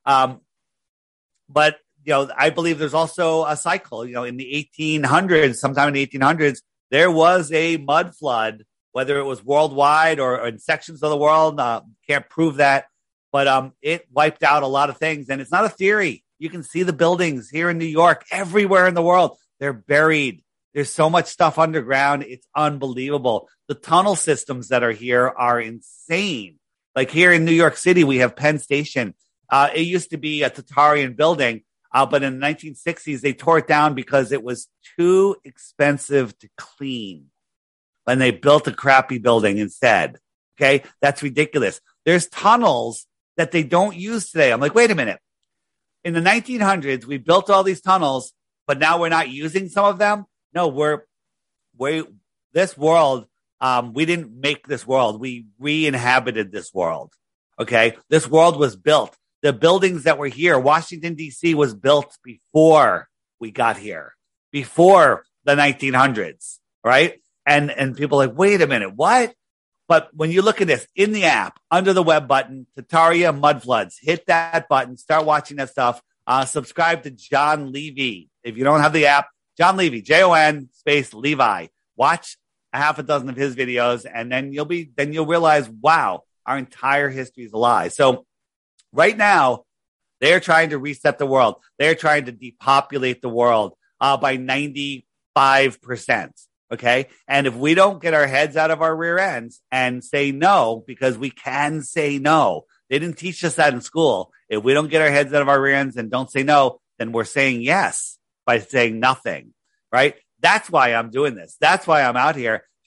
But I believe there's also a cycle. In the 1800s, sometime in the 1800s, there was a mud flood, whether it was worldwide or in sections of the world. Can't prove that, but it wiped out a lot of things. And it's not a theory. You can see the buildings here in New York, everywhere in the world. They're buried. There's so much stuff underground. It's unbelievable. The tunnel systems that are here are insane. Like here in New York City, we have Penn Station. It used to be a Tatarian building, but in the 1960s, they tore it down because it was too expensive to clean. And they built a crappy building instead. Okay, that's ridiculous. There's tunnels that they don't use today. I'm like, wait a minute. In the 1900s, we built all these tunnels, but now we're not using some of them. No, this world, we didn't make this world. We re-inhabited this world. Okay. This world was built. The buildings that were here, Washington, D.C. was built before we got here, before the 1900s. Right. And people are like, wait a minute, what? But when you look at this in the app, under the web button, Tataria Mudfloods, hit that button, start watching that stuff. Subscribe to John Levy. If you don't have the app, John Levy, Jon space Levi. Watch a half a dozen of his videos, and then you'll realize, wow, our entire history is a lie. So right now, they're trying to reset the world. They're trying to depopulate the world by 95%. Okay. And if we don't get our heads out of our rear ends and say no, because we can say no, they didn't teach us that in school. If we don't get our heads out of our rear ends and don't say no, then we're saying yes by saying nothing. Right. That's why I'm doing this. That's why I'm out here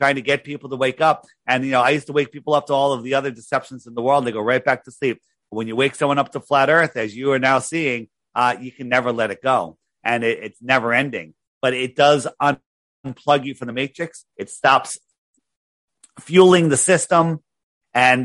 trying to get people to wake up. And, I used to wake people up to all of the other deceptions in the world. They go right back to sleep. But when you wake someone up to flat earth, as you are now seeing, you can never let it go. And it's never ending. But it does unplug you from the matrix. It stops fueling the system. And,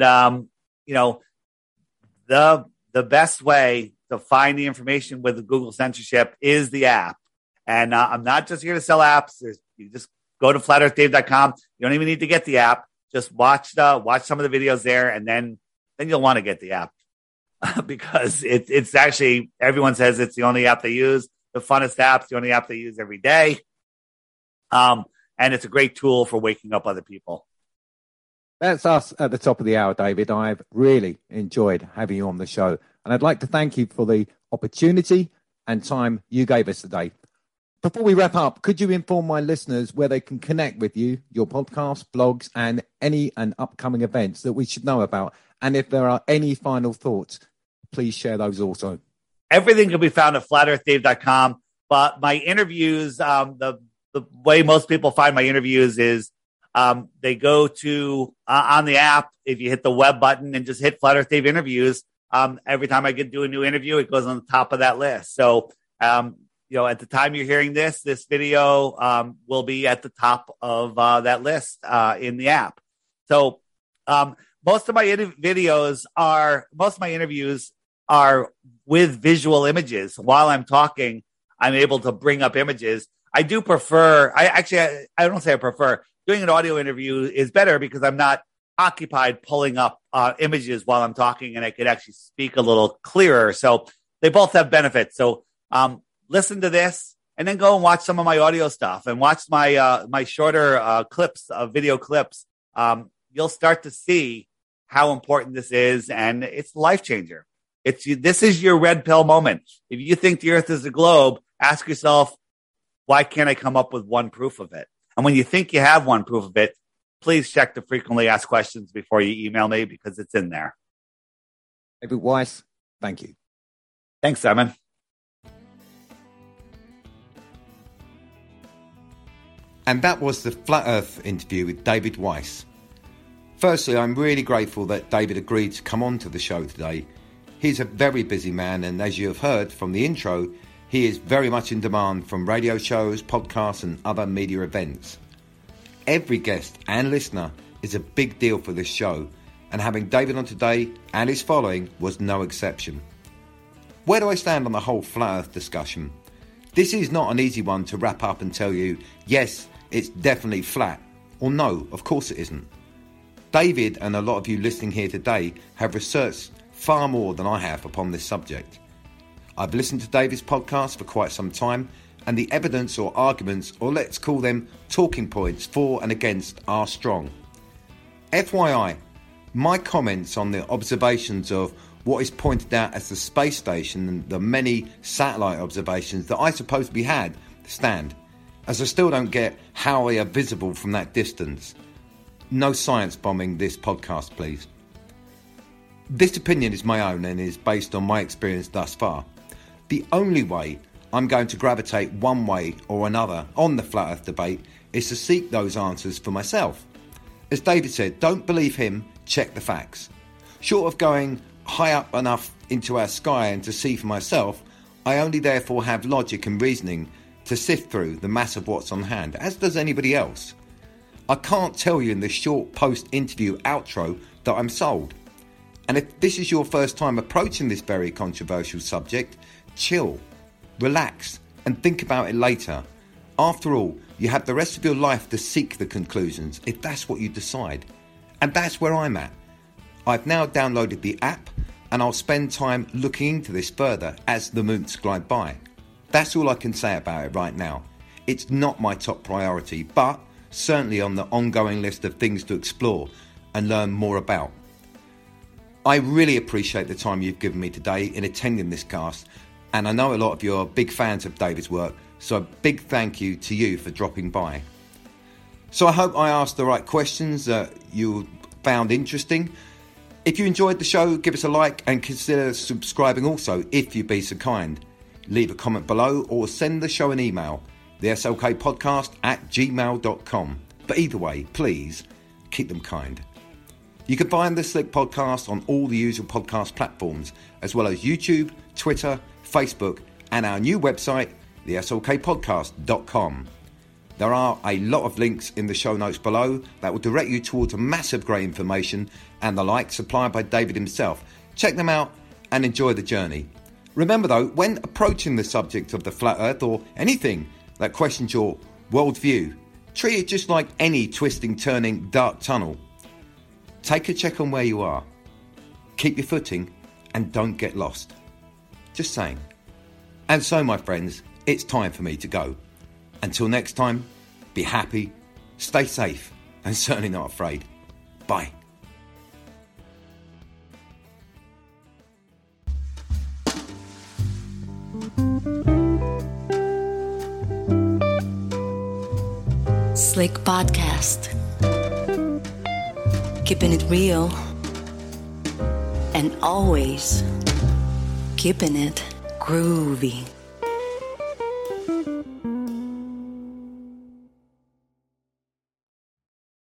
the best way to find the information with the Google censorship is the app. And I'm not just here to sell apps. You just go to flatearthdave.com. You don't even need to get the app. Just watch some of the videos there, and then you'll want to get the app because it's actually, everyone says it's the only app they use. The funnest app's the only app they use every day. And it's a great tool for waking up other people. That's us at the top of the hour, David. I've really enjoyed having you on the show. And I'd like to thank you for the opportunity and time you gave us today. Before we wrap up, could you inform my listeners where they can connect with you, your podcasts, blogs, and any and upcoming events that we should know about? And if there are any final thoughts, please share those also. Everything can be found at flatearthdave.com. But my interviews, the way most people find my interviews is they go to on the app. If you hit the web button and just hit Flat Earth Dave interviews, every time I do a new interview, it goes on the top of that list. So, at the time you're hearing this video will be at the top of that list in the app. So most of my interviews are with visual images. While I'm talking, I'm able to bring up images. I do prefer, I don't say I prefer, doing an audio interview is better because I'm not occupied pulling up images while I'm talking, and I could actually speak a little clearer. So they both have benefits. So listen to this and then go and watch some of my audio stuff and watch my shorter clips, video clips. You'll start to see how important this is, and it's a life changer. This is your red pill moment. If you think the earth is a globe, ask yourself, why can't I come up with one proof of it? And when you think you have one proof of it, please check the frequently asked questions before you email me because it's in there. David Weiss, thank you. Thanks, Simon. And that was the Flat Earth interview with David Weiss. Firstly, I'm really grateful that David agreed to come on to the show today. He's a very busy man, and as you have heard from the intro, he is very much in demand from radio shows, podcasts, and other media events. Every guest and listener is a big deal for this show, and having David on today and his following was no exception. Where do I stand on the whole Flat Earth discussion? This is not an easy one to wrap up and tell you, yes, it's definitely flat, or no, of course it isn't. David and a lot of you listening here today have researched far more than I have upon this subject. I've listened to David's podcast for quite some time, and the evidence or arguments, or let's call them talking points for and against, are strong. FYI, my comments on the observations of what is pointed out as the space station and the many satellite observations that I supposedly had stand, as I still don't get how they are visible from that distance. No science bombing this podcast, please. This opinion is my own and is based on my experience thus far. The only way I'm going to gravitate one way or another on the Flat Earth debate is to seek those answers for myself. As David said, don't believe him, check the facts. Short of going high up enough into our sky and to see for myself, I only therefore have logic and reasoning to sift through the mass of what's on hand, as does anybody else. I can't tell you in this short post-interview outro that I'm sold. And if this is your first time approaching this very controversial subject, chill, relax, and think about it later. After all, you have the rest of your life to seek the conclusions, if that's what you decide. And that's where I'm at. I've now downloaded the app, and I'll spend time looking into this further as the months glide by. That's all I can say about it right now. It's not my top priority, but certainly on the ongoing list of things to explore and learn more about. I really appreciate the time you've given me today in attending this cast, and I know a lot of you are big fans of David's work, so a big thank you to you for dropping by. So I hope I asked the right questions that you found interesting. If you enjoyed the show, give us a like and consider subscribing also if you'd be so kind. Leave a comment below or send the show an email, theslkpodcast@gmail.com. But either way, please keep them kind. You can find the Slick Podcast on all the usual podcast platforms, as well as YouTube, Twitter, Facebook, and our new website, theslkpodcast.com. There are a lot of links in the show notes below that will direct you towards a massive great information and the like supplied by David himself. Check them out and enjoy the journey. Remember though, when approaching the subject of the flat earth or anything that questions your worldview, treat it just like any twisting, turning, dark tunnel. Take a check on where you are. Keep your footing and don't get lost. Just saying. And so, my friends, it's time for me to go. Until next time, be happy, stay safe, and certainly not afraid. Bye. Slick Podcast. Keeping it real and always keeping it groovy.